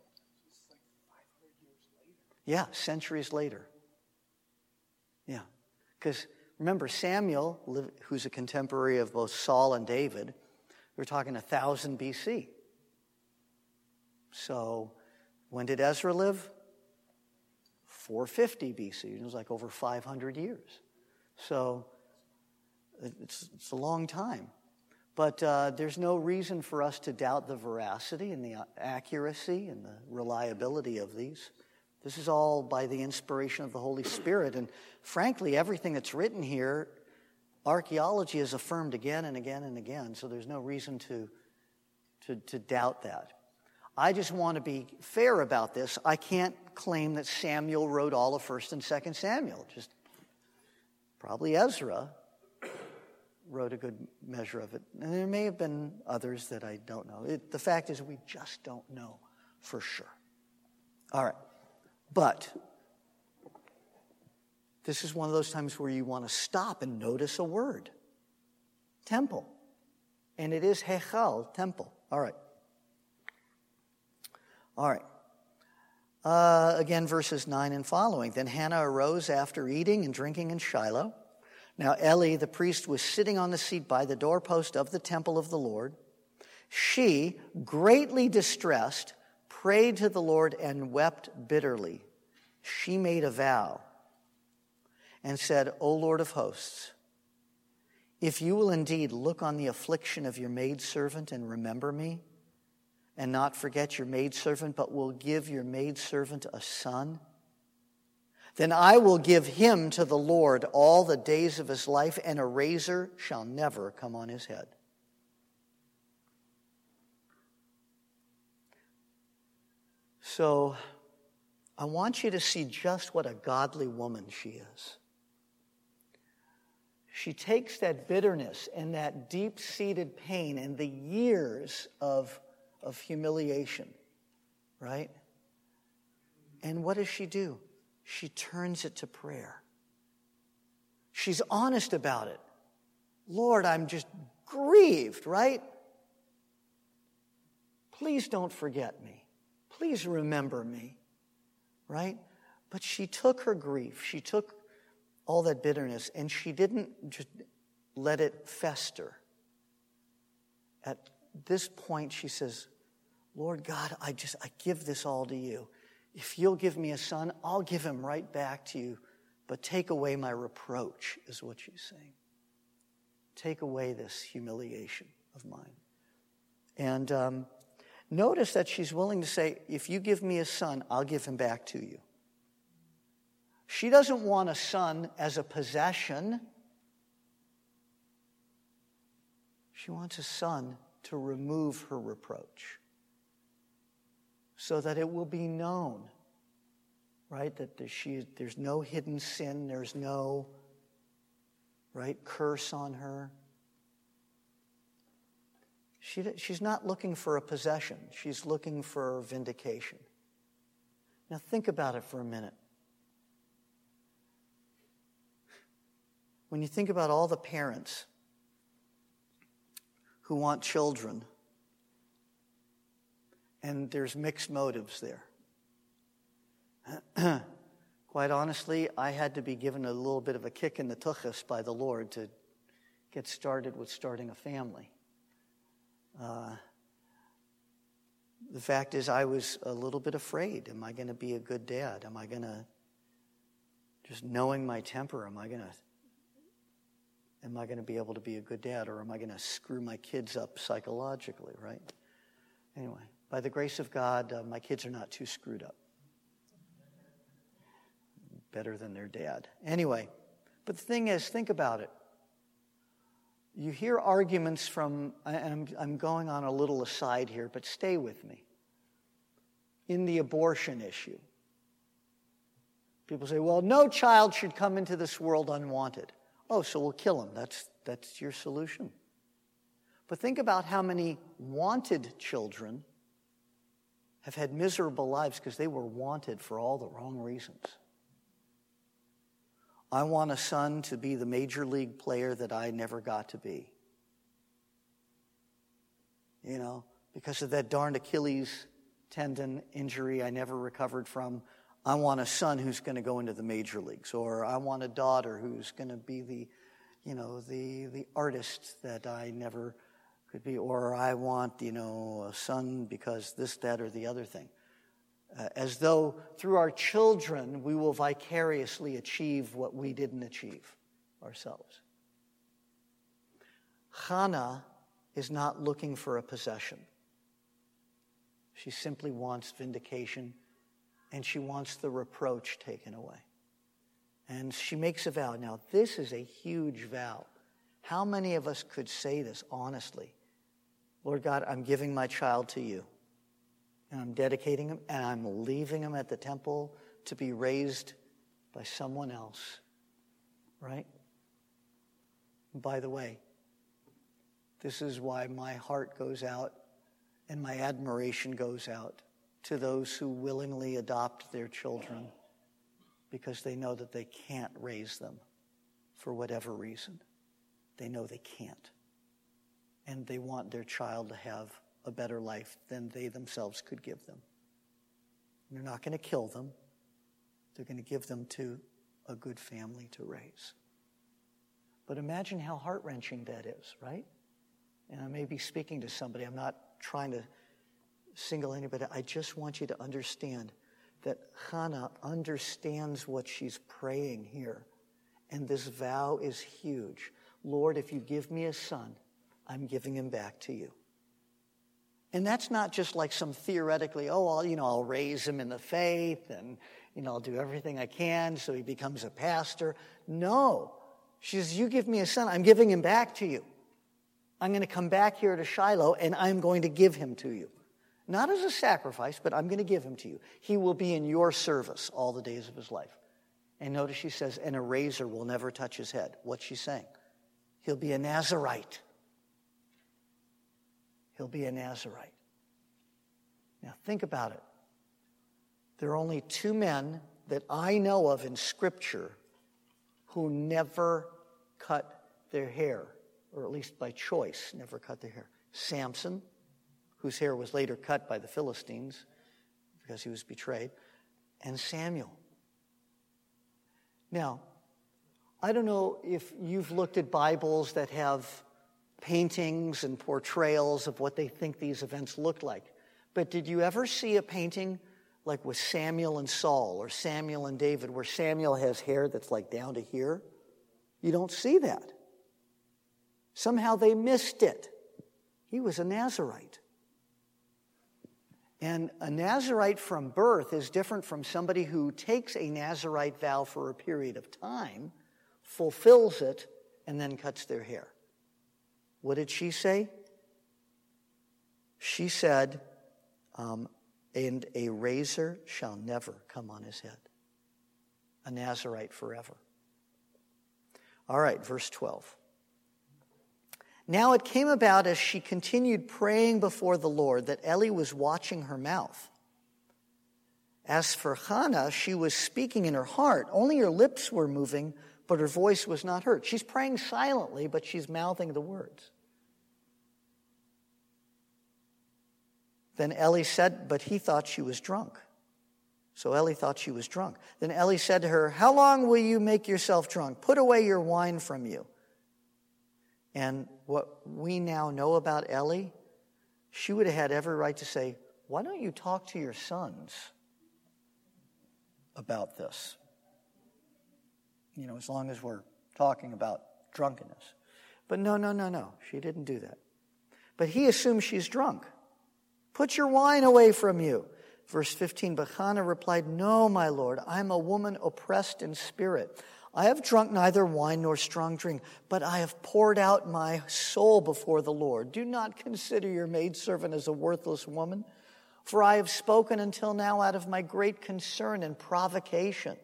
Yeah, centuries later. Yeah, because remember Samuel, who's a contemporary of both Saul and David, we're talking 1000 BC. So when did Ezra live? 450 BC. It was like over 500 years. So it's a long time. But there's no reason for us to doubt the veracity and the accuracy and the reliability of these. This is all by the inspiration of the Holy Spirit. And frankly, everything that's written here, archaeology has affirmed again and again and again. So there's no reason to doubt that. I just want to be fair about this. I can't claim that Samuel wrote all of 1st and 2nd Samuel. Just probably Ezra wrote a good measure of it. And there may have been others that I don't know. The fact is we just don't know for sure. All right. But this is one of those times where you want to stop and notice a word. Temple. And it is Hechal, temple. All right. All right. Again, verses 9 and following. Then Hannah arose after eating and drinking in Shiloh. Now Eli, the priest, was sitting on the seat by the doorpost of the temple of the Lord. She, greatly distressed, prayed to the Lord and wept bitterly. She made a vow and said, O Lord of hosts, if you will indeed look on the affliction of your maidservant and remember me, and not forget your maidservant, but will give your maidservant a son, then I will give him to the Lord all the days of his life, and a razor shall never come on his head. So I want you to see just what a godly woman she is. She takes that bitterness and that deep-seated pain and the years of humiliation, right? And what does she do? She turns it to prayer. She's honest about it. Lord, I'm just grieved, right? Please don't forget me. Please remember me, right? But she took her grief. She took all that bitterness, and she didn't just let it fester. At this point, she says, Lord God, I give this all to you. If you'll give me a son, I'll give him right back to you. But take away my reproach, is what she's saying. Take away this humiliation of mine. And notice that she's willing to say, if you give me a son, I'll give him back to you. She doesn't want a son as a possession. She wants a son to remove her reproach, so that it will be known, right, that there's no hidden sin, there's no, right, curse on her. She's not looking for a possession. She's looking for vindication. Now think about it for a minute. When you think about all the parents who want children, and there's mixed motives there. Quite honestly, I had to be given a little bit of a kick in the tuchus by the Lord to get started with starting a family. The fact is, I was a little bit afraid. Am I going to be a good dad? Am I going to, just knowing my temper, am I going to be able to be a good dad, or am I going to screw my kids up psychologically, right? Anyway, by the grace of God, my kids are not too screwed up. Better than their dad. Anyway, but the thing is, think about it. You hear arguments from, and I'm going on a little aside here, but stay with me. In the abortion issue, people say, well, no child should come into this world unwanted. Oh, so we'll kill him. That's your solution. But think about how many wanted children have had miserable lives because they were wanted for all the wrong reasons. I want a son to be the major league player that I never got to be. You know, because of that darned Achilles tendon injury I never recovered from. I want a son who's going to go into the major leagues. Or I want a daughter who's going to be the artist that I never could be. Or I want, a son because this, that, or the other thing. As though through our children we will vicariously achieve what we didn't achieve ourselves. Hannah is not looking for a possession. She simply wants vindication, and she wants the reproach taken away. And she makes a vow. Now, this is a huge vow. How many of us could say this honestly? Lord God, I'm giving my child to you. And I'm dedicating him, and I'm leaving him at the temple to be raised by someone else. Right? And by the way, this is why my heart goes out and my admiration goes out to those who willingly adopt their children because they know that they can't raise them for whatever reason. They know they can't. And they want their child to have a better life than they themselves could give them. And they're not going to kill them. They're going to give them to a good family to raise. But imagine how heart-wrenching that is, right? And I may be speaking to somebody. I'm not trying to single anybody. I just want you to understand that Hannah understands what she's praying here. And this vow is huge. Lord, if you give me a son, I'm giving him back to you. And that's not just like some theoretically, I'll raise him in the faith and, I'll do everything I can so he becomes a pastor. No. She says, you give me a son, I'm giving him back to you. I'm going to come back here to Shiloh and I'm going to give him to you. Not as a sacrifice, but I'm going to give him to you. He will be in your service all the days of his life. And notice she says, and a razor will never touch his head. What's she saying? He'll be a Nazirite. He'll be a Nazirite. Now think about it. There are only two men that I know of in Scripture who never cut their hair, or at least by choice, never cut their hair. Samson, whose hair was later cut by the Philistines because he was betrayed, and Samuel. Now, I don't know if you've looked at Bibles that have paintings and portrayals of what they think these events looked like. But did you ever see a painting like with Samuel and Saul or Samuel and David where Samuel has hair that's like down to here? You don't see that. Somehow they missed it. He was a Nazirite. And a Nazirite from birth is different from somebody who takes a Nazirite vow for a period of time, fulfills it, and then cuts their hair. What did she say? She said, and a razor shall never come on his head. A Nazirite forever. All right, verse 12. Now it came about as she continued praying before the Lord that Eli was watching her mouth. As for Hannah, she was speaking in her heart. Only her lips were moving, but her voice was not heard. She's praying silently, but she's mouthing the words. Then Eli said, but he thought she was drunk. So Eli thought she was drunk. Then Eli said to her, how long will you make yourself drunk? Put away your wine from you. And what we now know about Eli, she would have had every right to say, why don't you talk to your sons about this? As long as we're talking about drunkenness. But no. She didn't do that. But he assumes she's drunk. Put your wine away from you. Verse 15, but Hannah replied, no, my lord, I'm a woman oppressed in spirit. I have drunk neither wine nor strong drink, but I have poured out my soul before the Lord. Do not consider your maidservant as a worthless woman, for I have spoken until now out of my great concern and provocation.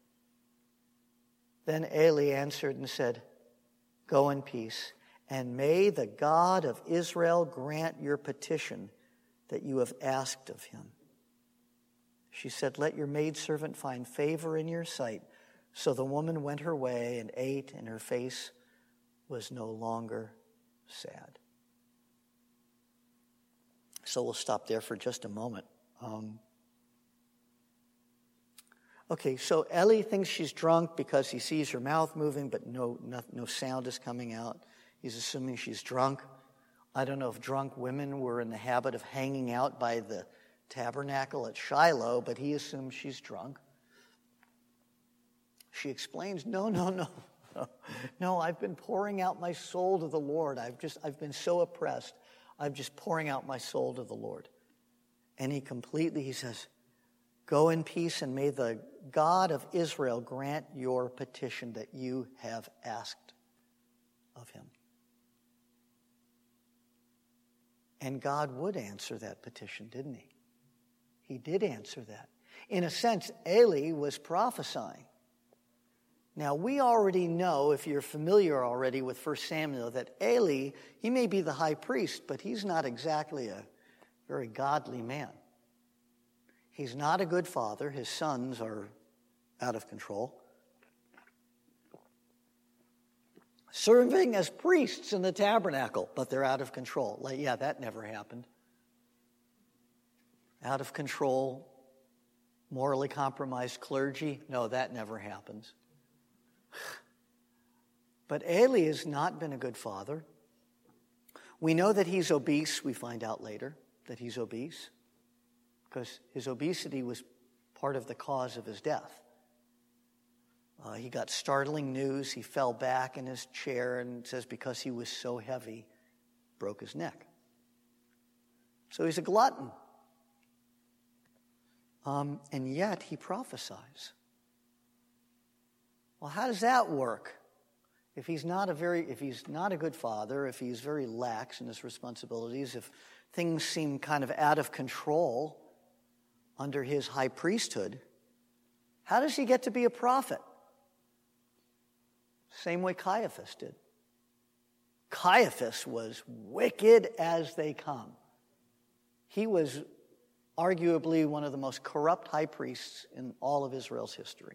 Then Eli answered and said, go in peace, and may the God of Israel grant your petition that you have asked of him. She said, let your maidservant find favor in your sight. So the woman went her way and ate, and her face was no longer sad. So we'll stop there for just a moment. Okay, so Eli thinks she's drunk because he sees her mouth moving, but no sound is coming out. He's assuming she's drunk. I don't know if drunk women were in the habit of hanging out by the tabernacle at Shiloh, but he assumes she's drunk. She explains, no, I've been pouring out my soul to the Lord. I've been so oppressed. I'm just pouring out my soul to the Lord. And he says, go in peace, and may the God of Israel grant your petition that you have asked of him. And God would answer that petition, didn't he? He did answer that. In a sense, Eli was prophesying. Now, we already know, if you're familiar already with 1 Samuel, that Eli, he may be the high priest, but he's not exactly a very godly man. He's not a good father. His sons are out of control. Serving as priests in the tabernacle, but they're out of control. That never happened. Out of control, morally compromised clergy. No, that never happens. But Eli has not been a good father. We know that he's obese. We find out later that he's obese because his obesity was part of the cause of his death. He got startling news. He fell back in his chair, and it says because he was so heavy, broke his neck. So he's a glutton. And yet he prophesies. Well, how does that work? If he's not a good father, if he's very lax in his responsibilities, if things seem kind of out of control under his high priesthood, how does he get to be a prophet? Same way Caiaphas did. Caiaphas was wicked as they come. He was arguably one of the most corrupt high priests in all of Israel's history.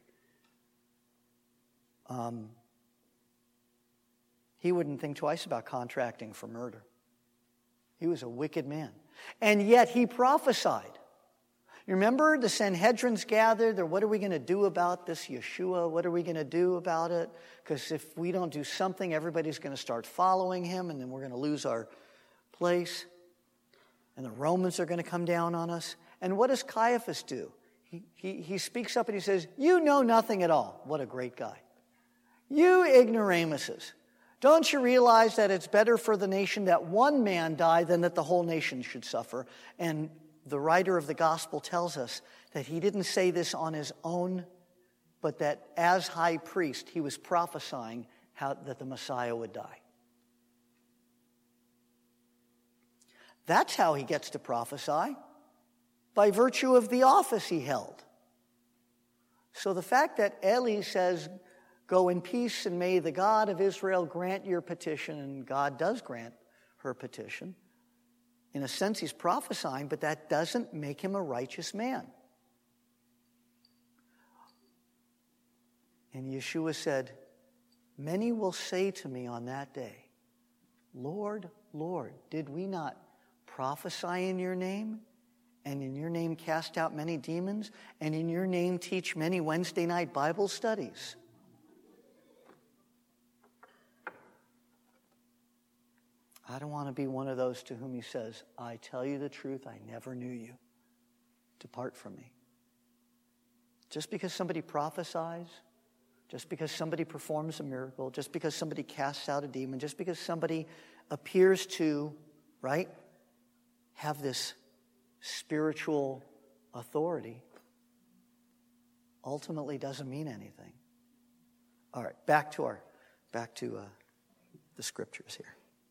He wouldn't think twice about contracting for murder. He was a wicked man. And yet he prophesied. You remember the Sanhedrins gathered? What are we going to do about this Yeshua? What are we going to do about it? Because if we don't do something, everybody's going to start following him, and then we're going to lose our place. And the Romans are going to come down on us. And what does Caiaphas do? He speaks up and he says, you know nothing at all. What a great guy. You ignoramuses. Don't you realize that it's better for the nation that one man die than that the whole nation should suffer? And the writer of the gospel tells us that he didn't say this on his own, but that as high priest, he was prophesying that the Messiah would die. That's how he gets to prophesy, by virtue of the office he held. So the fact that Eli says, go in peace and may the God of Israel grant your petition, and God does grant her petition. In a sense, he's prophesying, but that doesn't make him a righteous man. And Yeshua said, many will say to me on that day, Lord, Lord, did we not prophesy in your name? And in your name cast out many demons? And in your name teach many Wednesday night Bible studies? I don't want to be one of those to whom he says, I tell you the truth, I never knew you. Depart from me. Just because somebody prophesies, just because somebody performs a miracle, just because somebody casts out a demon, just because somebody appears to, right, have this spiritual authority, ultimately doesn't mean anything. All right, back to the scriptures here.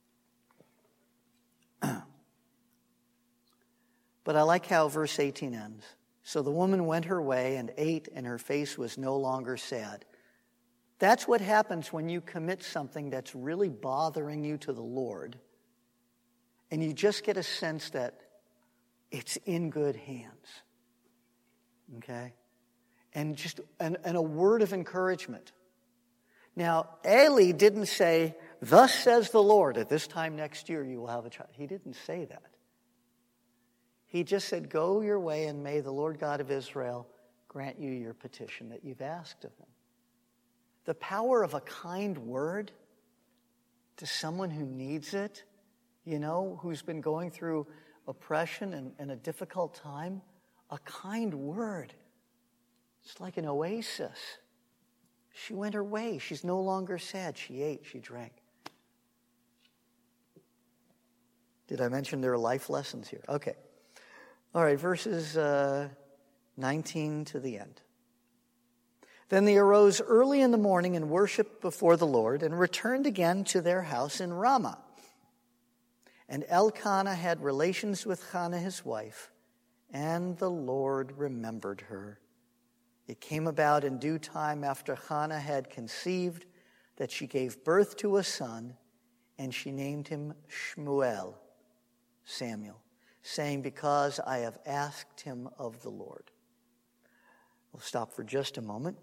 But I like how verse 18 ends. So the woman went her way and ate, and her face was no longer sad. That's what happens when you commit something that's really bothering you to the Lord, and you just get a sense that it's in good hands. Okay? And just and a word of encouragement. Now, Eli didn't say, thus says the Lord, at this time next year you will have a child. He didn't say that. He just said, go your way and may the Lord God of Israel grant you your petition that you've asked of him. The power of a kind word to someone who needs it, who's been going through oppression and a difficult time, a kind word. It's like an oasis. She went her way. She's no longer sad. She ate, she drank. Did I mention there are life lessons here? Okay. All right, verses 19 to the end. Then they arose early in the morning and worshipped before the Lord and returned again to their house in Ramah. And Elkanah had relations with Hannah his wife, and the Lord remembered her. It came about in due time after Hannah had conceived that she gave birth to a son, and she named him Shmuel, Samuel, saying, because I have asked him of the Lord. We'll stop for just a moment.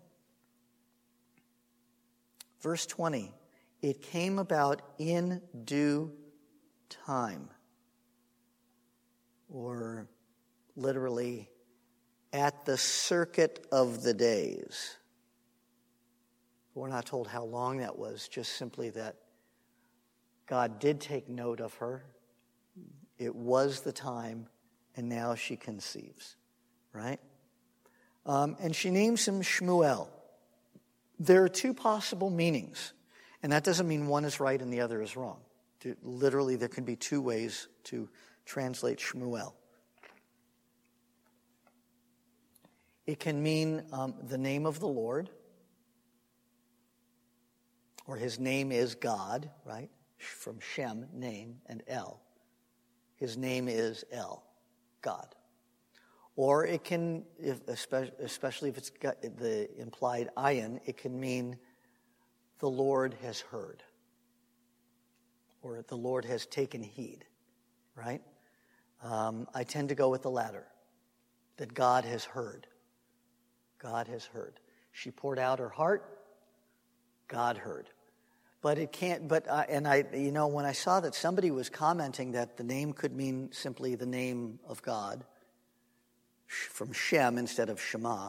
Verse 20, it came about in due time, or literally at the circuit of the days. We're not told how long that was, just simply that God did take note of her. It was the time, and now she conceives, right? And she names him Shmuel. There are two possible meanings, and that doesn't mean one is right and the other is wrong. Literally, there can be two ways to translate Shmuel. It can mean the name of the Lord, or his name is God, right? From Shem, name, and El. His name is El, God. Or it can, especially if it's got the implied ayin, it can mean the Lord has heard. Or the Lord has taken heed, right? I tend to go with the latter, that God has heard. God has heard. She poured out her heart, God heard. But it can't, when I saw that somebody was commenting that the name could mean simply the name of God, from Shem instead of Shema,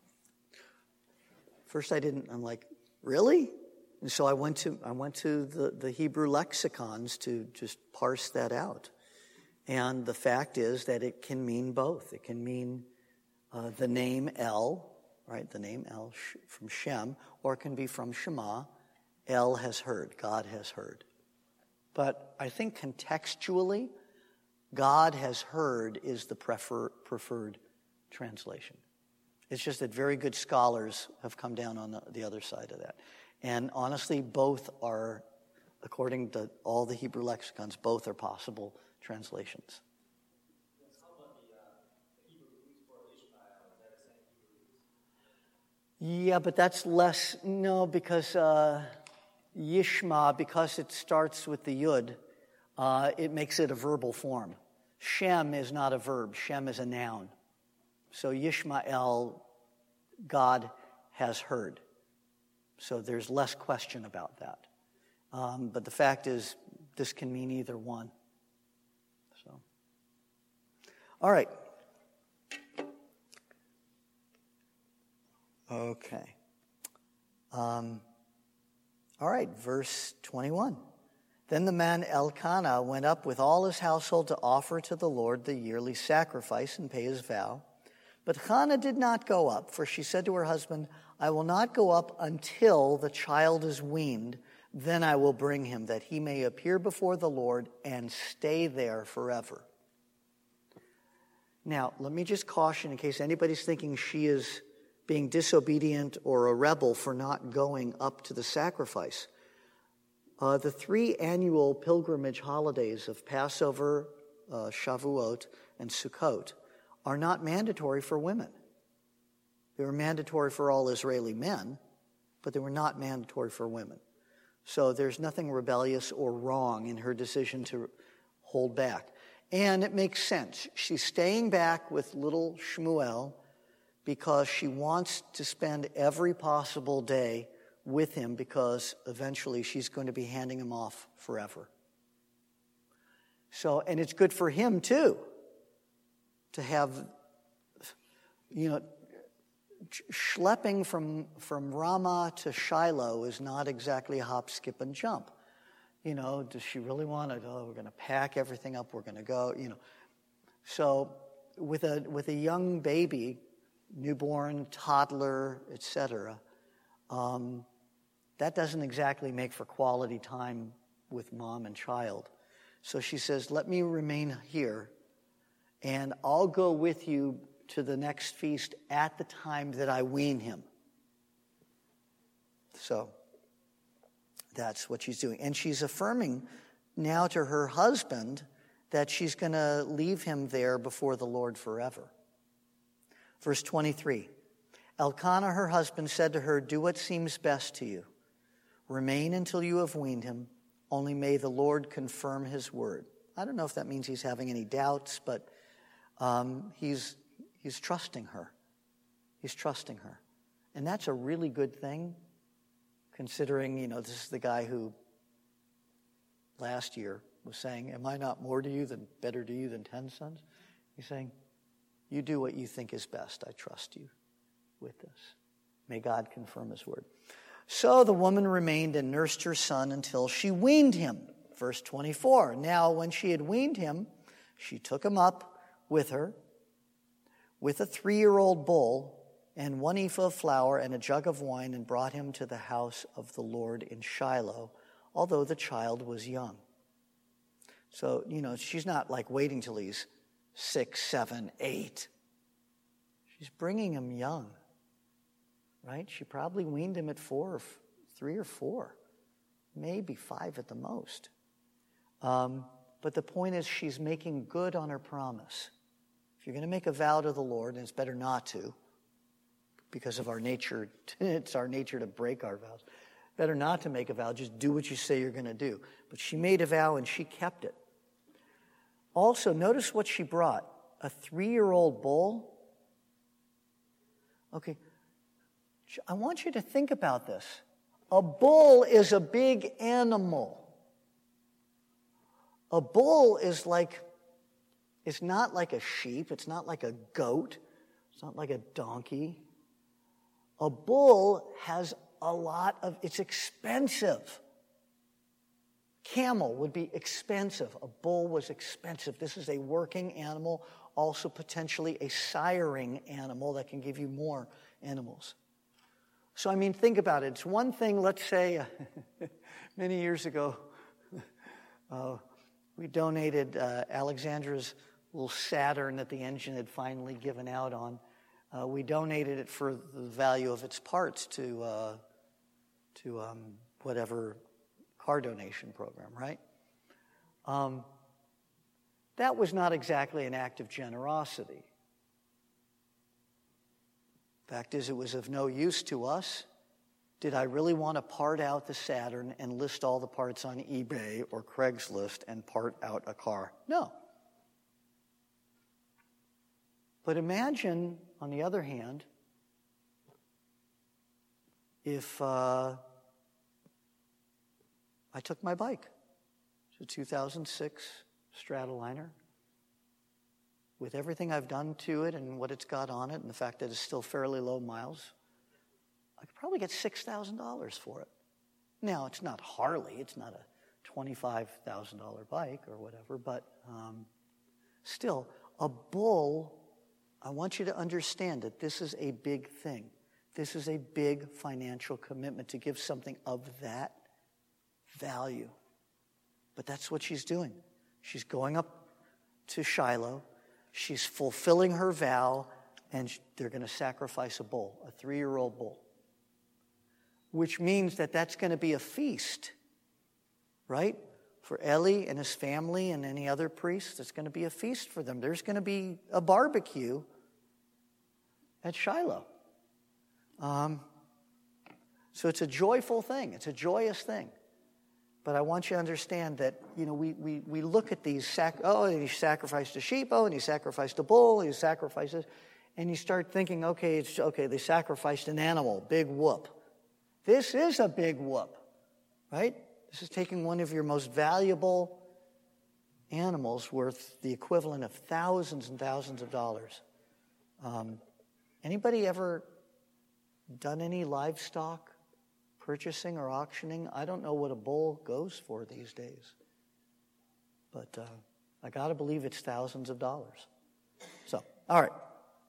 first I'm like, really? And so I went to the Hebrew lexicons to just parse that out. And the fact is that it can mean both. It can mean the name El, right? The name El from Shem, or it can be from Shema. El has heard. God has heard. But I think contextually, God has heard is the preferred translation. It's just that very good scholars have come down on the other side of that. And honestly, both are, according to all the Hebrew lexicons, both are possible translations.
How about the Hebrew roots for Ishmael? Is that the same Hebrew roots?
Yeah, but that's less, no, because Yishma, because it starts with the Yud, it makes it a verbal form. Shem is not a verb. Shem is a noun. So Yishmael, God has heard. So there's less question about that. But the fact is, this can mean either one. So, all right. Okay. All right, verse 21. Then the man Elkanah went up with all his household to offer to the Lord the yearly sacrifice and pay his vow. But Hannah did not go up, for she said to her husband, I will not go up until the child is weaned. Then I will bring him, that he may appear before the Lord and stay there forever. Now, let me just caution, in case anybody's thinking she is being disobedient or a rebel for not going up to the sacrifice. The 3 annual pilgrimage holidays of Passover, Shavuot, and Sukkot are not mandatory for women. They were mandatory for all Israeli men, but they were not mandatory for women. So there's nothing rebellious or wrong in her decision to hold back. And it makes sense. She's staying back with little Shmuel because she wants to spend every possible day with him, because eventually she's going to be handing him off forever. So, and it's good for him too, to have, schlepping from Ramah to Shiloh is not exactly a hop, skip, and jump. Does she really want to go? We're going to pack everything up. We're going to go, So with a young baby, newborn, toddler, etc., that doesn't exactly make for quality time with mom and child. So she says, let me remain here, and I'll go with you to the next feast at the time that I wean him. So that's what she's doing. And she's affirming now to her husband that she's going to leave him there before the Lord forever. Verse 23, Elkanah, her husband, said to her, do what seems best to you. Remain until you have weaned him. Only may the Lord confirm his word. I don't know if that means he's having any doubts, but he's trusting her. He's trusting her. And that's a really good thing, considering, this is the guy who last year was saying, am I not better to you than 10 sons? He's saying, you do what you think is best. I trust you with this. May God confirm his word. So the woman remained and nursed her son until she weaned him. Verse 24. Now when she had weaned him, she took him up with her with a 3-year-old bull and 1 ephah of flour and a jug of wine, and brought him to the house of the Lord in Shiloh, although the child was young. So, she's not like waiting till he's 6, 7, 8. She's bringing him young. Right? She probably weaned him at 3 or 4, maybe 5 at the most. But the point is, she's making good on her promise. If you're going to make a vow to the Lord, and it's better not to, because of our nature, it's our nature to break our vows. Better not to make a vow, just do what you say you're going to do. But she made a vow and she kept it. Also, notice what she brought. A 3-year-old bull. Okay. I want you to think about this. A bull is a big animal. A bull is it's not like a sheep. It's not like a goat. It's not like a donkey. A bull has it's expensive. Camel would be expensive. A bull was expensive. This is a working animal, also potentially a siring animal that can give you more animals. So, think about it. It's one thing, let's say, many years ago, we donated Alexandra's little Saturn that the engine had finally given out on. We donated it for the value of its parts to whatever car donation program, right? That was not exactly an act of generosity. Fact is, it was of no use to us. Did I really want to part out the Saturn and list all the parts on eBay or Craigslist and part out a car? No. But imagine, on the other hand, if I took my bike. It's a 2006 Stratoliner. With everything I've done to it and what it's got on it and the fact that it's still fairly low miles, I could probably get $6,000 for it. Now, it's not Harley. It's not a $25,000 bike or whatever, but still, a bull, I want you to understand that this is a big thing. This is a big financial commitment to give something of that value. But that's what she's doing. She's going up to Shiloh. She's fulfilling her vow, and they're going to sacrifice a bull, a 3-year-old bull. Which means that that's going to be a feast, right? For Eli and his family and any other priests, it's going to be a feast for them. There's going to be a barbecue at Shiloh. So it's a joyful thing. It's a joyous thing. But I want you to understand that, we look at these, he sacrificed a sheep, and he sacrificed a bull, he sacrifices, and you start thinking, they sacrificed an animal, big whoop. This is a big whoop, right? This is taking one of your most valuable animals worth the equivalent of thousands and thousands of dollars. Anybody ever done any livestock purchasing or auctioning? I don't know what a bull goes for these days. But I got to believe it's thousands of dollars. So, all right.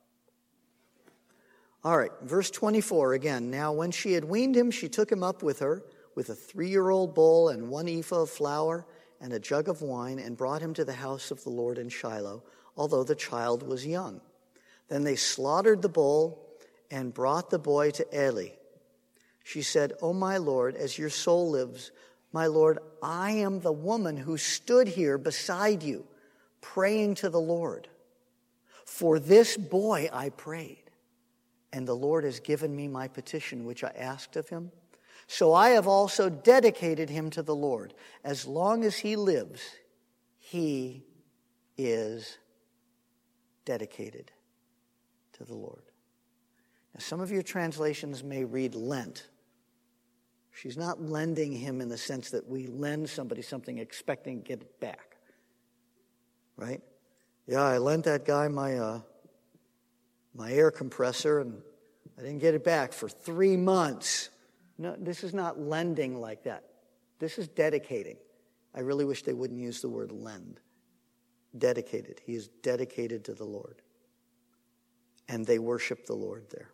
All right, verse 24 again. Now, when she had weaned him, she took him up with her with a 3-year-old bull and 1 ephah of flour and a jug of wine and brought him to the house of the Lord in Shiloh, although the child was young. Then they slaughtered the bull and brought the boy to Eli. She said, "O my Lord, as your soul lives, my Lord, I am the woman who stood here beside you, praying to the Lord. For this boy I prayed, and the Lord has given me my petition, which I asked of him. So I have also dedicated him to the Lord. As long as he lives, he is dedicated to the Lord." Now, some of your translations may read lent. She's not lending him in the sense that we lend somebody something expecting to get it back. Right? Yeah, I lent that guy my air compressor and I didn't get it back for 3 months. No, this is not lending like that. This is dedicating. I really wish they wouldn't use the word lend. Dedicated. He is dedicated to the Lord. And they worship the Lord there.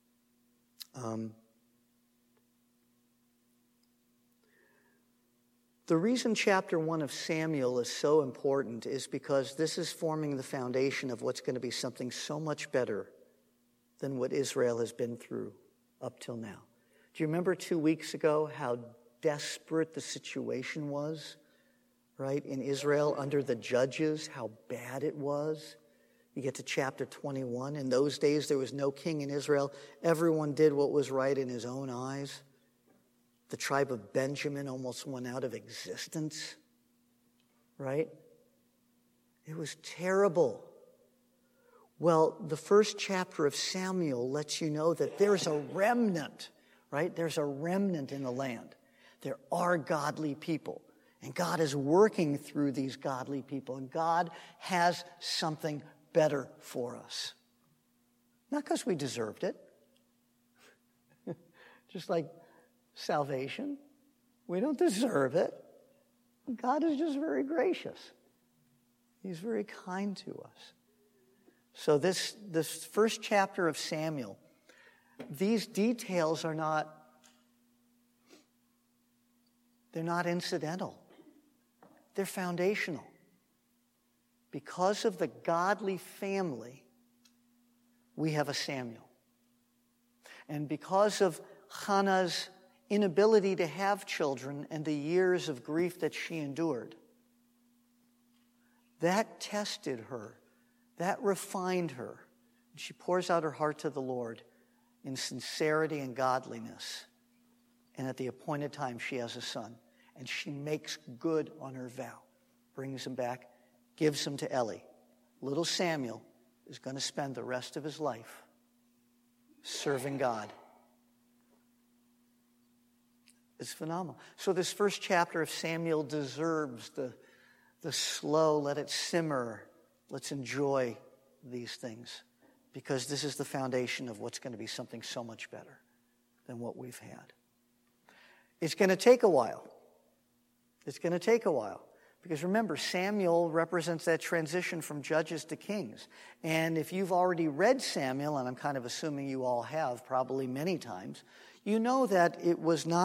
The reason chapter 1 of Samuel is so important is because this is forming the foundation of what's going to be something so much better than what Israel has been through up till now. Do you remember 2 weeks ago how desperate the situation was, right, in Israel under the judges, how bad it was? You get to chapter 21. In those days, there was no king in Israel. Everyone did what was right in his own eyes. The tribe of Benjamin almost went out of existence, right? It was terrible. Well, the first chapter of Samuel lets you know that there's a remnant, right? There's a remnant in the land. There are godly people, and God is working through these godly people, and God has something better for us. Not because we deserved it. Just like salvation. We don't deserve it. God is just very gracious. He's very kind to us. So this first chapter of Samuel, these details are not incidental. They're foundational. Because of the godly family, we have a Samuel. And because of Hannah's inability to have children and the years of grief that she endured, that tested her, that refined her. And she pours out her heart to the Lord in sincerity and godliness. And at the appointed time, she has a son. And she makes good on her vow, brings him back, gives him to Eli. Little Samuel is going to spend the rest of his life serving God. It's phenomenal. So this first chapter of Samuel deserves the slow, let it simmer, let's enjoy these things, because this is the foundation of what's going to be something so much better than what we've had. It's going to take a while. It's going to take a while. Because remember, Samuel represents that transition from judges to kings. And if you've already read Samuel, and I'm kind of assuming you all have, probably many times, you know that it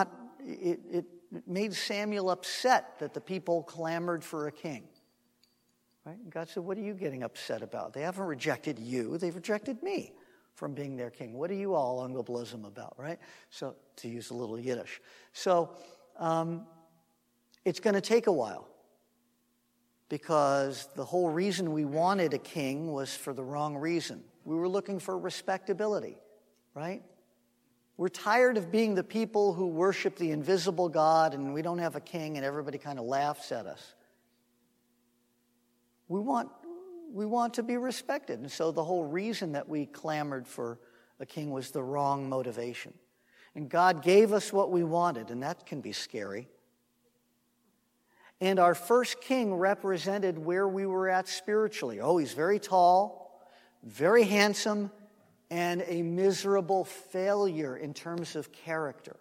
made Samuel upset that the people clamored for a king. Right? And God said, what are you getting upset about? They haven't rejected you, they've rejected me from being their king. What are you all ungeblossom about, right? So, to use a little Yiddish. So, it's going to take a while. Because the whole reason we wanted a king was for the wrong reason. We were looking for respectability, right? We're tired of being the people who worship the invisible God and we don't have a king and everybody kind of laughs at us. We want to be respected. And so the whole reason that we clamored for a king was the wrong motivation. And God gave us what we wanted, and that can be scary. And our first king represented where we were at spiritually. Oh, he's very tall, very handsome, and a miserable failure in terms of character.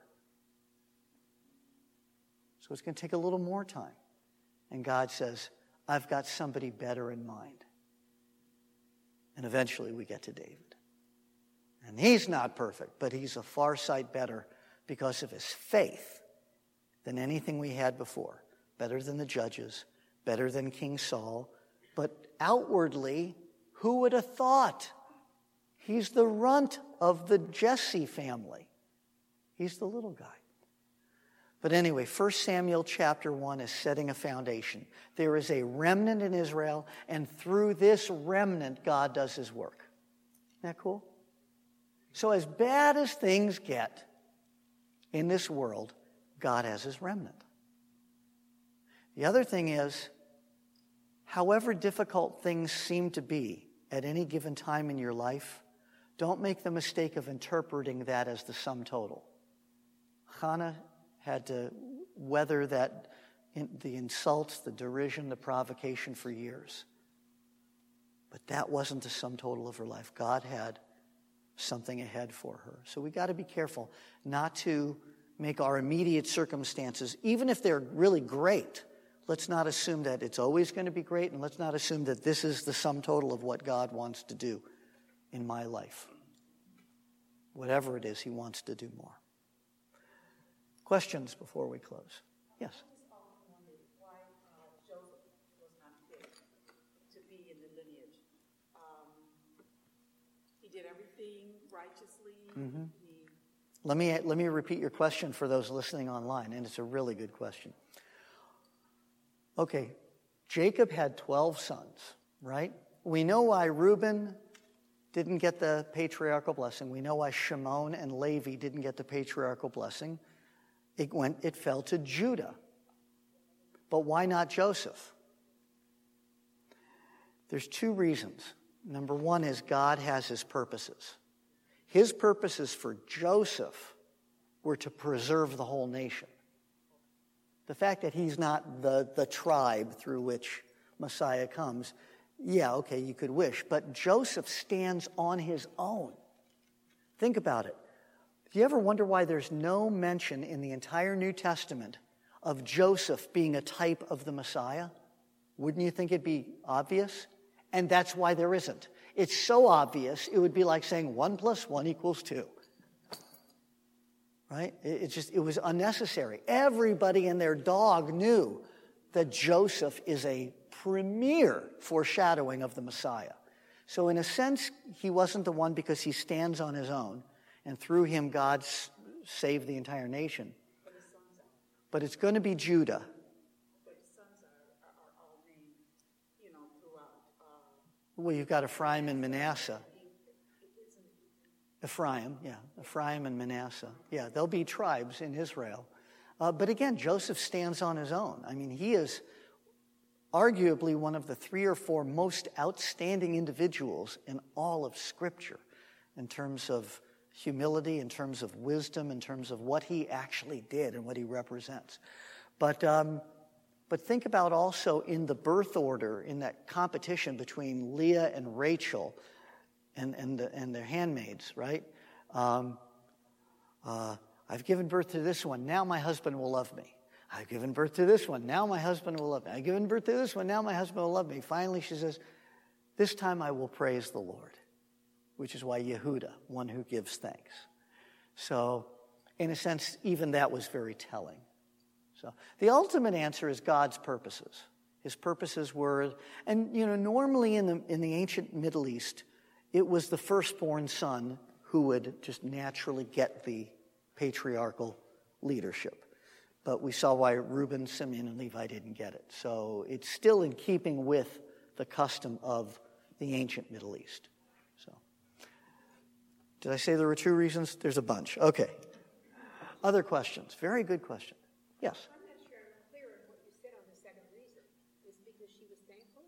So it's going to take a little more time. And God says, I've got somebody better in mind. And eventually we get to David. And he's not perfect, but he's a far sight better because of his faith than anything we had before. Better than the judges, better than King Saul. But outwardly, who would have thought? He's the runt of the Jesse family. He's the little guy. But anyway, 1 Samuel chapter 1 is setting a foundation. There is a remnant in Israel, and through this remnant, God does his work. Isn't that cool? So as bad as things get in this world, God has his remnant. The other thing is, however difficult things seem to be at any given time in your life, don't make the mistake of interpreting that as the sum total. Hannah had to weather the insults, the derision, the provocation for years. But that wasn't the sum total of her life. God had something ahead for her. So we got to be careful not to make our immediate circumstances, even if they're really great, let's not assume that it's always going to be great, and let's not assume that this is the sum total of what God wants to do in my life. Whatever it is, he wants to do more. Questions before we close? Yes?
I always wondered why Joseph was not picked to be in the lineage. He did everything righteously.
Mm-hmm. Let me repeat your question for those listening online, and it's a really good question. Okay, Jacob had 12 sons, right? We know why Reuben didn't get the patriarchal blessing. We know why Shimon and Levi didn't get the patriarchal blessing. It fell to Judah. But why not Joseph? There's two reasons. Number one is God has his purposes. His purposes for Joseph were to preserve the whole nation. The fact that he's not the tribe through which Messiah comes, yeah, okay, you could wish. But Joseph stands on his own. Think about it. Do you ever wonder why there's no mention in the entire New Testament of Joseph being a type of the Messiah? Wouldn't you think it'd be obvious? And that's why there isn't. It's so obvious, it would be like saying 1 + 1 = 2. Right? It was unnecessary. Everybody and their dog knew that Joseph is a premier foreshadowing of the Messiah. So in a sense, he wasn't the one because he stands on his own, and through him God saved the entire nation.
But his sons are.
But it's going to be Judah.
But his sons are all named, throughout.
Well, you've got Ephraim and Manasseh. Ephraim and Manasseh. Yeah, there'll be tribes in Israel. But again, Joseph stands on his own. I mean, he is arguably one of the 3 or 4 most outstanding individuals in all of Scripture in terms of humility, in terms of wisdom, in terms of what he actually did and what he represents. But think about also in the birth order, in that competition between Leah and Rachel and their handmaids, right? I've given birth to this one, now my husband will love me. I've given birth to this one, now my husband will love me. I've given birth to this one, now my husband will love me. Finally, she says, this time I will praise the Lord, which is why Yehuda, one who gives thanks. So, in a sense, even that was very telling. So, the ultimate answer is God's purposes. His purposes were, and normally in the ancient Middle East, it was the firstborn son who would just naturally get the patriarchal leadership. But we saw why Reuben, Simeon, and Levi didn't get it. So it's still in keeping with the custom of the ancient Middle East. So, did I say there were 2 reasons? There's a bunch. Okay. Other questions? Very good question. Yes?
I'm not sure I'm clear on what you said on the second reason. Is it because she was thankful?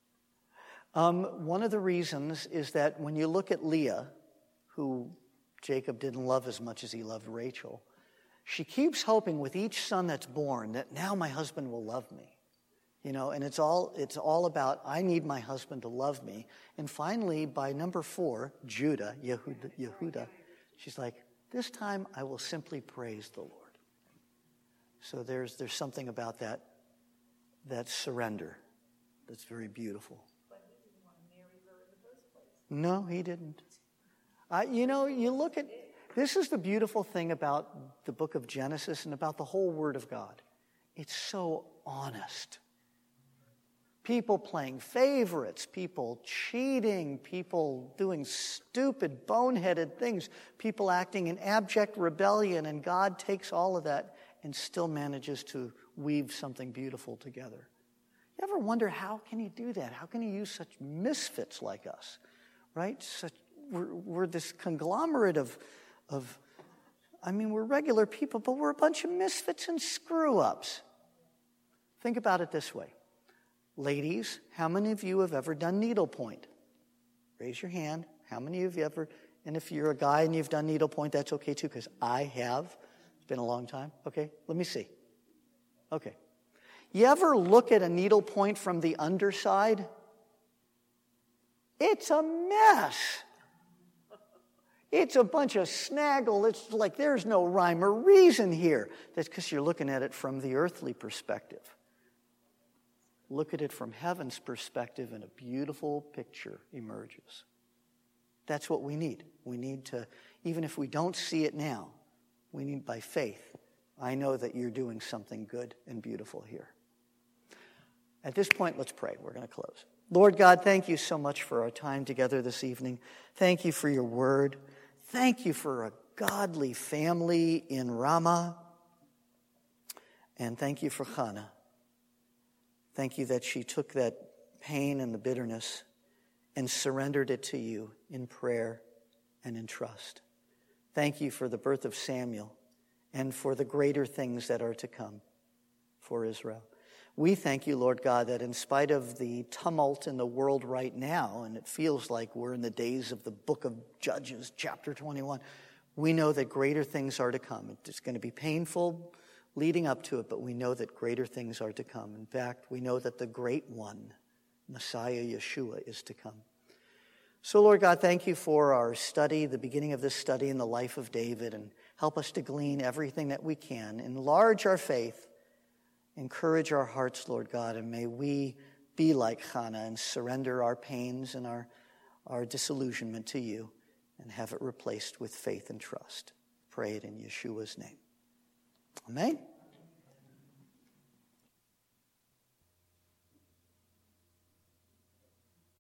One of the reasons is that when you look at Leah, who Jacob didn't love as much as he loved Rachel, she keeps hoping with each son that's born that now my husband will love me. And it's all about, I need my husband to love me. And finally, by number 4, Judah, Yehuda, she's like, this time I will simply praise the Lord. So there's something about that surrender that's very beautiful.
But he didn't want to marry her in the first place.
No, he didn't. You look at, this is the beautiful thing about the book of Genesis and about the whole Word of God. It's so honest. People playing favorites, people cheating, people doing stupid, boneheaded things, people acting in abject rebellion, and God takes all of that and still manages to weave something beautiful together. You ever wonder, how can he do that? How can he use such misfits like us, right? We're this conglomerate of we're regular people, but we're a bunch of misfits and screw-ups. Think about it this way. Ladies, how many of you have ever done needlepoint? Raise your hand. How many of you ever, and if you're a guy and you've done needlepoint, that's okay too, because I have. It's been a long time. Okay, let me see. Okay. You ever look at a needlepoint from the underside? It's a mess. It's a bunch of snaggle. It's like there's no rhyme or reason here. That's because you're looking at it from the earthly perspective. Look at it from heaven's perspective and a beautiful picture emerges. That's what we need. We need to, even if we don't see it now, we need by faith. I know that you're doing something good and beautiful here. At this point, let's pray. We're going to close. Lord God, thank you so much for our time together this evening. Thank you for your word. Thank you for a godly family in Ramah. And thank you for Hannah. Thank you that she took that pain and the bitterness and surrendered it to you in prayer and in trust. Thank you for the birth of Samuel and for the greater things that are to come for Israel. We thank you, Lord God, that in spite of the tumult in the world right now, and it feels like we're in the days of the book of Judges, chapter 21, we know that greater things are to come. It's going to be painful leading up to it, but we know that greater things are to come. In fact, we know that the great one, Messiah Yeshua, is to come. So, Lord God, thank you for our study, the beginning of this study in the life of David, and help us to glean everything that we can. Enlarge our faith. Encourage our hearts, Lord God, and may we be like Hannah and surrender our pains and our disillusionment to you and have it replaced with faith and trust. Pray it in Yeshua's name. Amen.